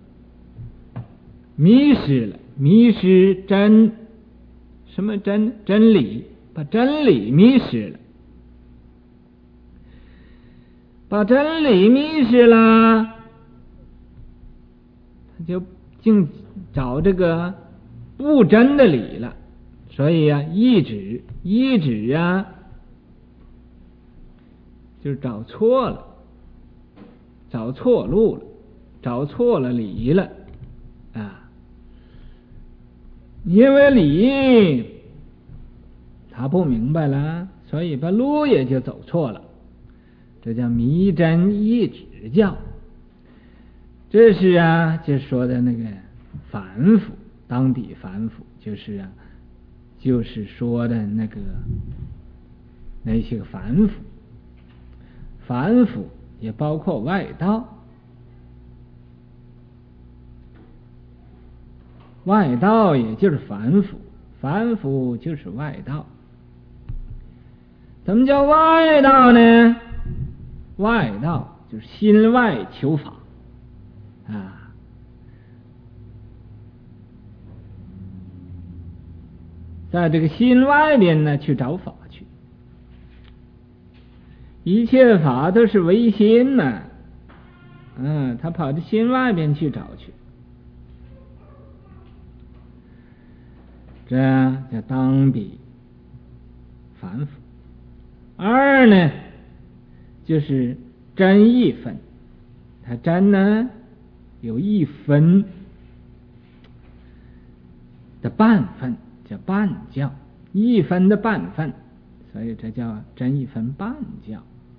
迷失了，迷失真，什么真？真理，把真理迷失了，把真理迷失了，他就净找这个不真的理了。所以呀、啊，意指意指啊，就是找错了，找错路了，找错了理了啊！因为理他不明白了，所以把路也就走错了，这叫迷真意指教。这是啊，就说的那个反腐，当底反腐，就是啊，就是说的那个那些个反腐，反腐也包括外道，外道也就是反腐，反腐就是外道。怎么叫外道呢？外道就是心外求法啊，在这个心外边呢去找法去，一切法都是唯心呢、啊，嗯，他跑到心外边去找去，这叫当彼反腐。二呢，就是真一分，它真呢有一分的半分，叫半教，一分的半分，所以这叫真一分半教。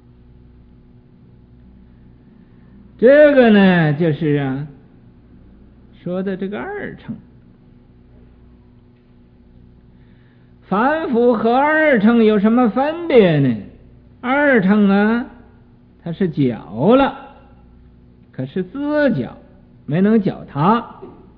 这个呢，就是啊说的这个二乘。反腐和二乘有什么分别呢？二乘啊，它是搅了，可是自搅，没能搅它。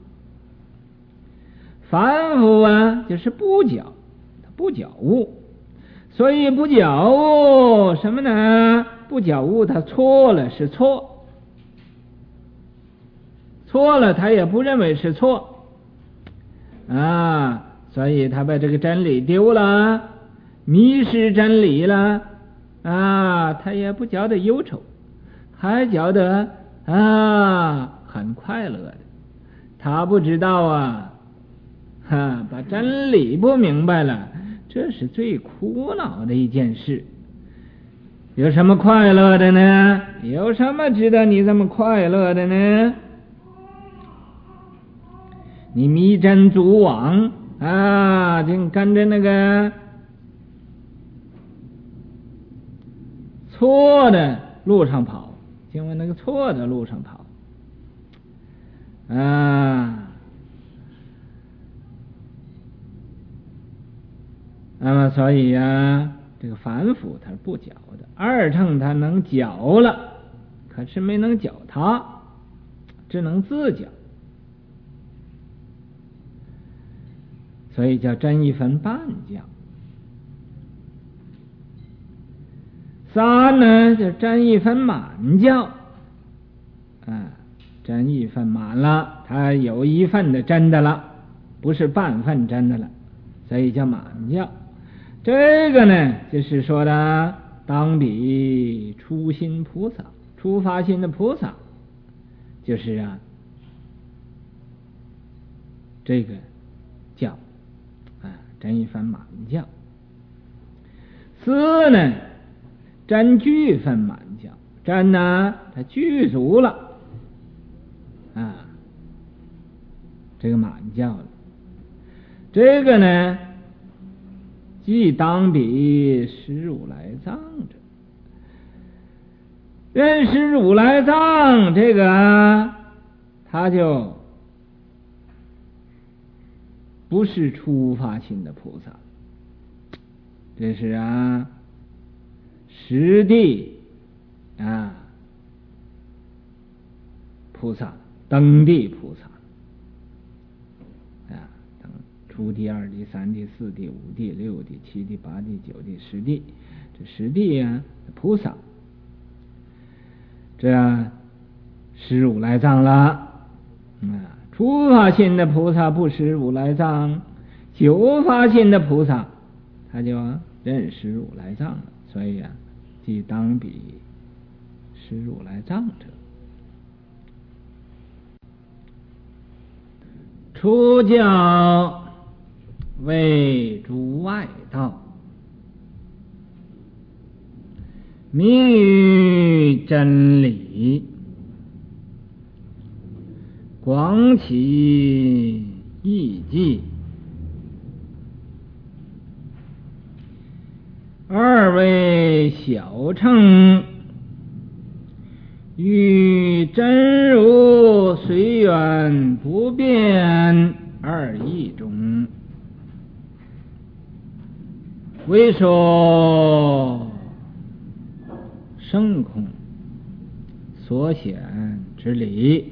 反腐啊，就是不搅，它不搅物，所以不搅物什么呢？不搅物，它错了是错，错了他也不认为是错啊。所以他把这个真理丢了，迷失真理了啊，他也不觉得忧愁，还觉得啊很快乐的。他不知道啊，哈，把真理不明白了，这是最苦恼的一件事。有什么快乐的呢？有什么值得你这么快乐的呢？你迷真主网啊，就跟着那个错的路上跑，就往那个错的路上跑啊。那么所以呀、啊，这个反腐它是不搅的，二乘它能搅了，可是没能搅它，只能自搅。所以叫真一分半教。三呢，就真一分满教，啊，真一分满了，它有一份的真的了，不是半份真的了，所以叫满教。这个呢，就是说的当彼初心菩萨，初发心的菩萨，就是啊，这个教。真一分满教。四呢，真具分满教，真呢它具足了啊，这个满教了。这个呢，即当彼识如来藏者，认识如来藏，这个啊，他就不是初发心的菩萨，这是啊实地啊菩萨、登地菩萨啊，等初地、二地、三地、四地、五地、六地、七地、八地、九地、十地，这十地啊菩萨，这识如来藏了啊。初发心的菩萨不识如来藏，九发心的菩萨他就认识如来藏了，所以啊，即当彼识如来藏者。出教为诸外道，迷于真理，广其义迹，二为小乘，与真如随缘不变二义中，为说圣空所显之理，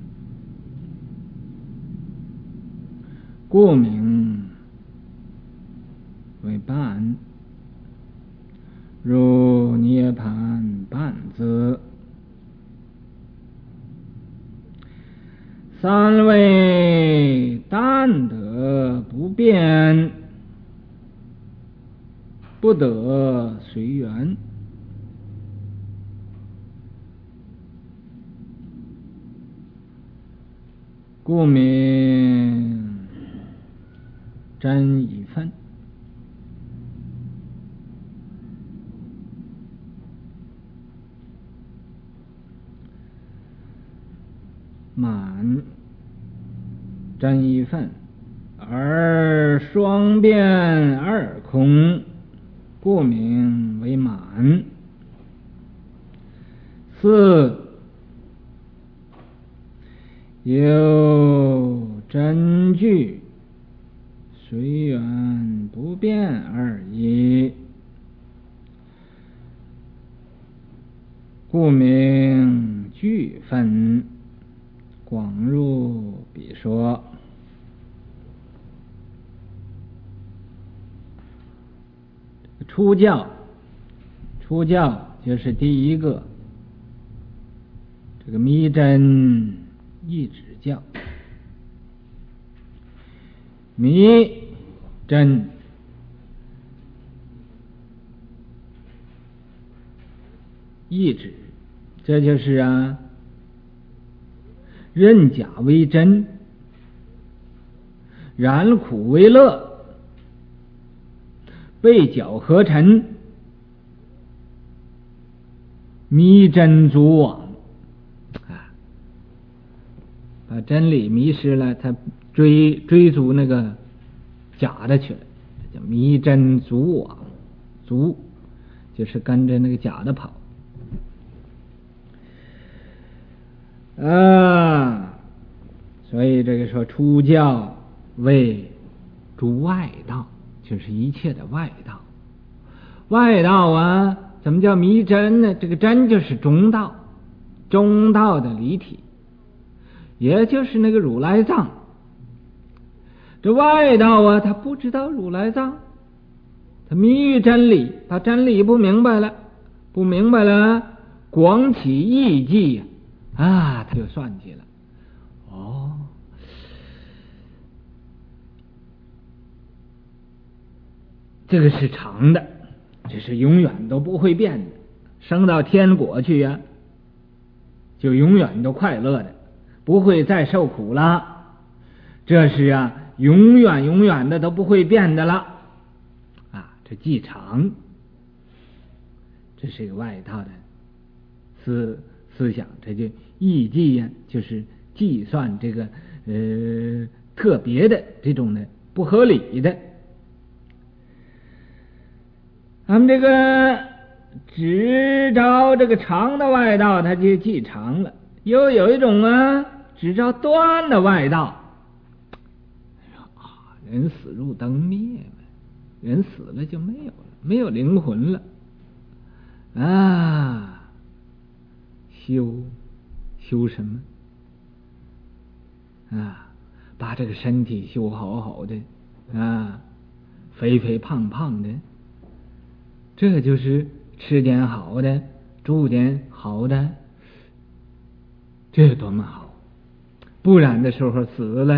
故名为半，如涅盘半字。三位但得不变，不得随缘，故名真一分。满真一分，而双变二空，故名为满。四有真句随缘不变二义，故名句分。广入比说，出教，出教就是第一个这个迷真意指教。迷真意指，这就是啊认假为真，然苦为乐，被搅合尘，迷真足妄啊，把真理迷失了，他追追逐那个假的去了，这叫迷真足妄。足就是跟着那个假的跑。啊，所以这个说出教为诸外道，就是一切的外道。外道啊，怎么叫迷真呢？这个真就是中道，中道的离体，也就是那个如来藏。这外道啊，他不知道如来藏，他迷于真理，把真理不明白了，不明白了，广起义迹呀。啊，他就算计了。哦，这个是长的，这是永远都不会变的。升到天国去呀、啊，就永远都快乐的，不会再受苦了。这是啊，永远永远的都不会变的了。啊，这既长，这是一个外道的思思想，这就义计呀，就是计算这个呃特别的这种的不合理的。咱们这个只照这个长的外道，它就记长了；又有一种啊，只照短的外道。啊，人死入灯灭了，人死了就没有了，没有灵魂了啊，修修什么啊？把这个身体修好好的啊，肥肥胖胖的，这就是吃点好的，住点好的，这多么好！不然的时候死了，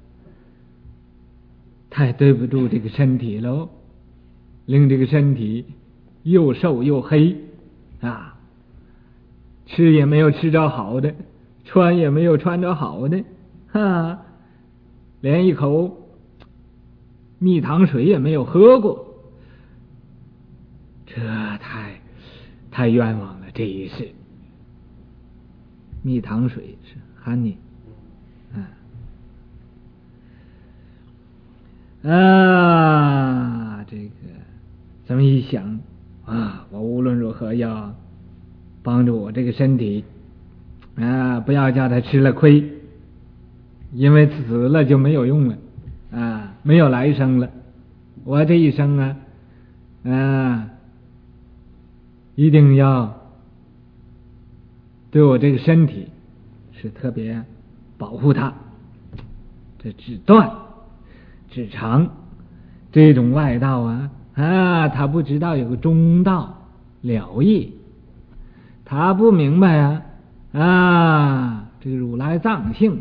太对不住这个身体喽，令这个身体又瘦又黑啊，吃也没有吃着好的，穿也没有穿着好的，哈，连一口蜜糖水也没有喝过，这太太冤枉了，这一世。蜜糖水是 honey， 啊，啊，这个这么一想啊，我无论如何要帮助我这个身体啊，不要叫他吃了亏，因为死了就没有用了啊，没有来生了。我这一生啊，啊，一定要对我这个身体是特别保护它，这只断只长这种外道啊啊，他不知道有个中道了义，他不明白啊啊，这个如来藏性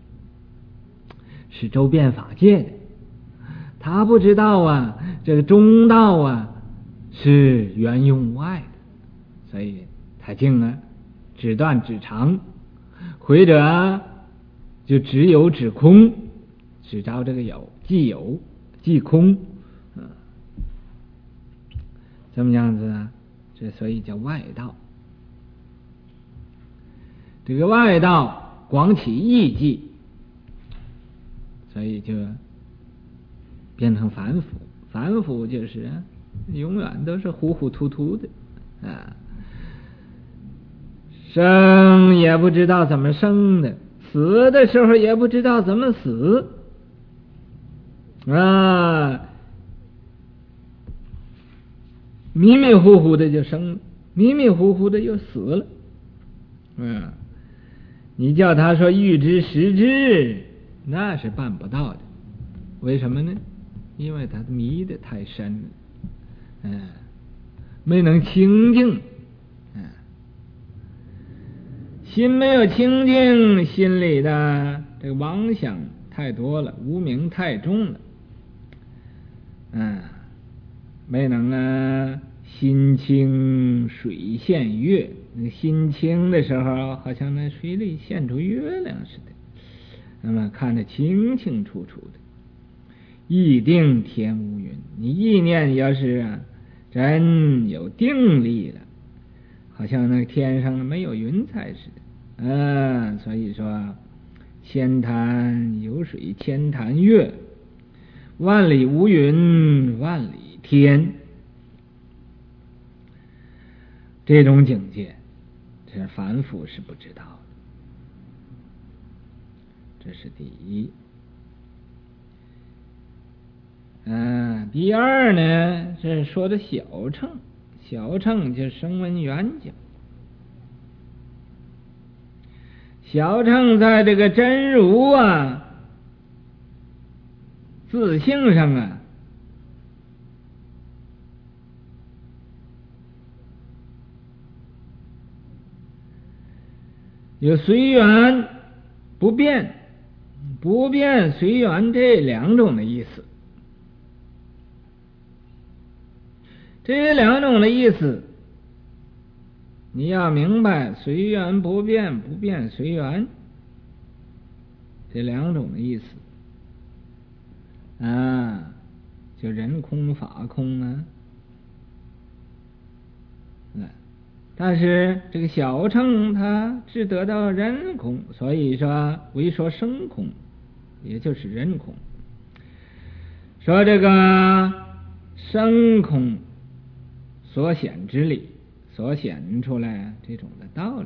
是周遍法界的，他不知道啊，这个中道啊是圆用无碍的，所以他竟啊只断只长，或者啊就只有只空，只照这个有即有即空，嗯，这么样子啊，这所以叫外道。这个外道广起义迹，所以就变成凡夫。凡夫就是永远都是糊糊涂涂的啊，生也不知道怎么生的，死的时候也不知道怎么死啊，迷迷糊糊的就生了，迷迷糊糊的又死了。嗯，你叫他说欲知时知，那是办不到的。为什么呢？因为他迷得太深了，嗯，没能清净，嗯，心没有清净，心里的这个妄想太多了，无明太重了，嗯，没能啊心清水现月。那个心清的时候，好像那水里现出月亮似的，那么看得清清楚楚的。意定天无云，你意念要是啊真有定力了，好像那个天上没有云彩似的。嗯，所以说千潭有水千潭月，万里无云万里天，这种境界这凡夫是不知道的，这是第一。嗯，第二呢是说的小乘，小乘就声闻缘觉，小乘在这个真如啊自性上啊有随缘不变，不变随缘这两种的意思。这两种的意思你要明白，随缘不变，不变随缘，这两种的意思啊，就人空法空啊。但是这个小乘它只得到人空，所以说为说生空，也就是人空。说这个生空所显之理，所显出来这种的道理，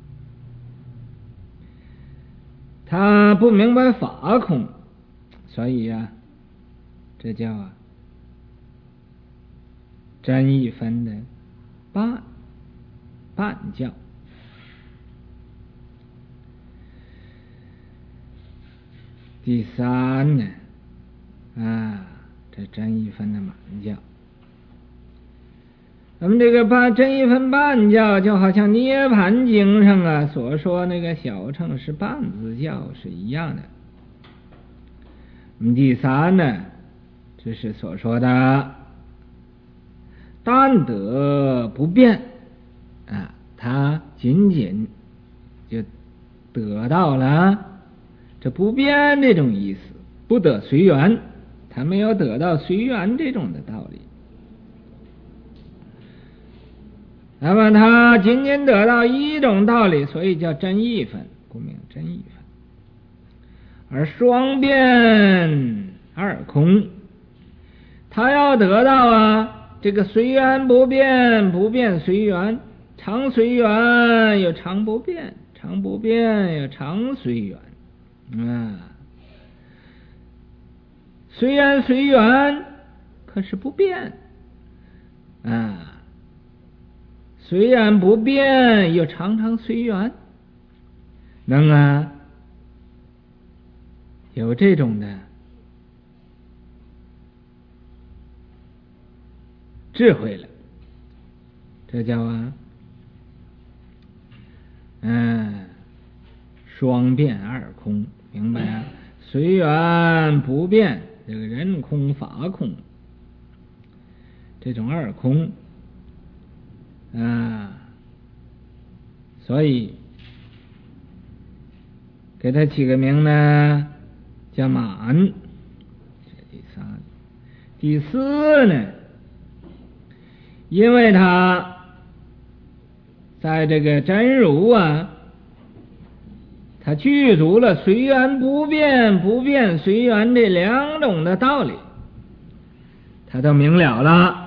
他不明白法空，所以啊这叫啊真一分的半半教。第三呢，啊，这真一分的满教。那么这个半真一分半教，就好像涅盘经上啊所说那个小乘是半自教是一样的。那么第三呢，这是所说的但得不变啊，他仅仅就得到了这不变这种意思，不得随缘，他没有得到随缘这种的道理。那么他仅仅得到一种道理，所以叫真义分，故名真义分。而双变二空，他要得到啊这个随缘不变，不变随缘，常随缘又常不变，常不变又常随缘啊，虽然随缘，可是不变啊。虽然不变，又常常随缘，能啊有这种的智慧了，这叫啊嗯双变二空，明白啊？随缘不变，这个人空法空，这种二空啊，所以给他起个名呢，叫满。这第三，第四呢，因为他在这个真如啊，他具足了随缘不变、不变随缘这两种的道理，他都明了了。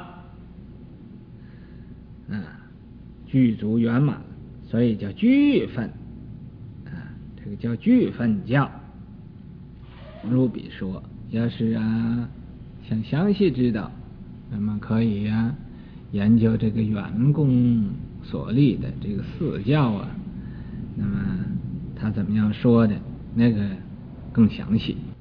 具足圆满，所以叫具分啊，这个叫具分教。如比说，要是啊想详细知道，那么可以啊研究这个圆公所立的这个四教啊，那么他怎么样说的，那个更详细。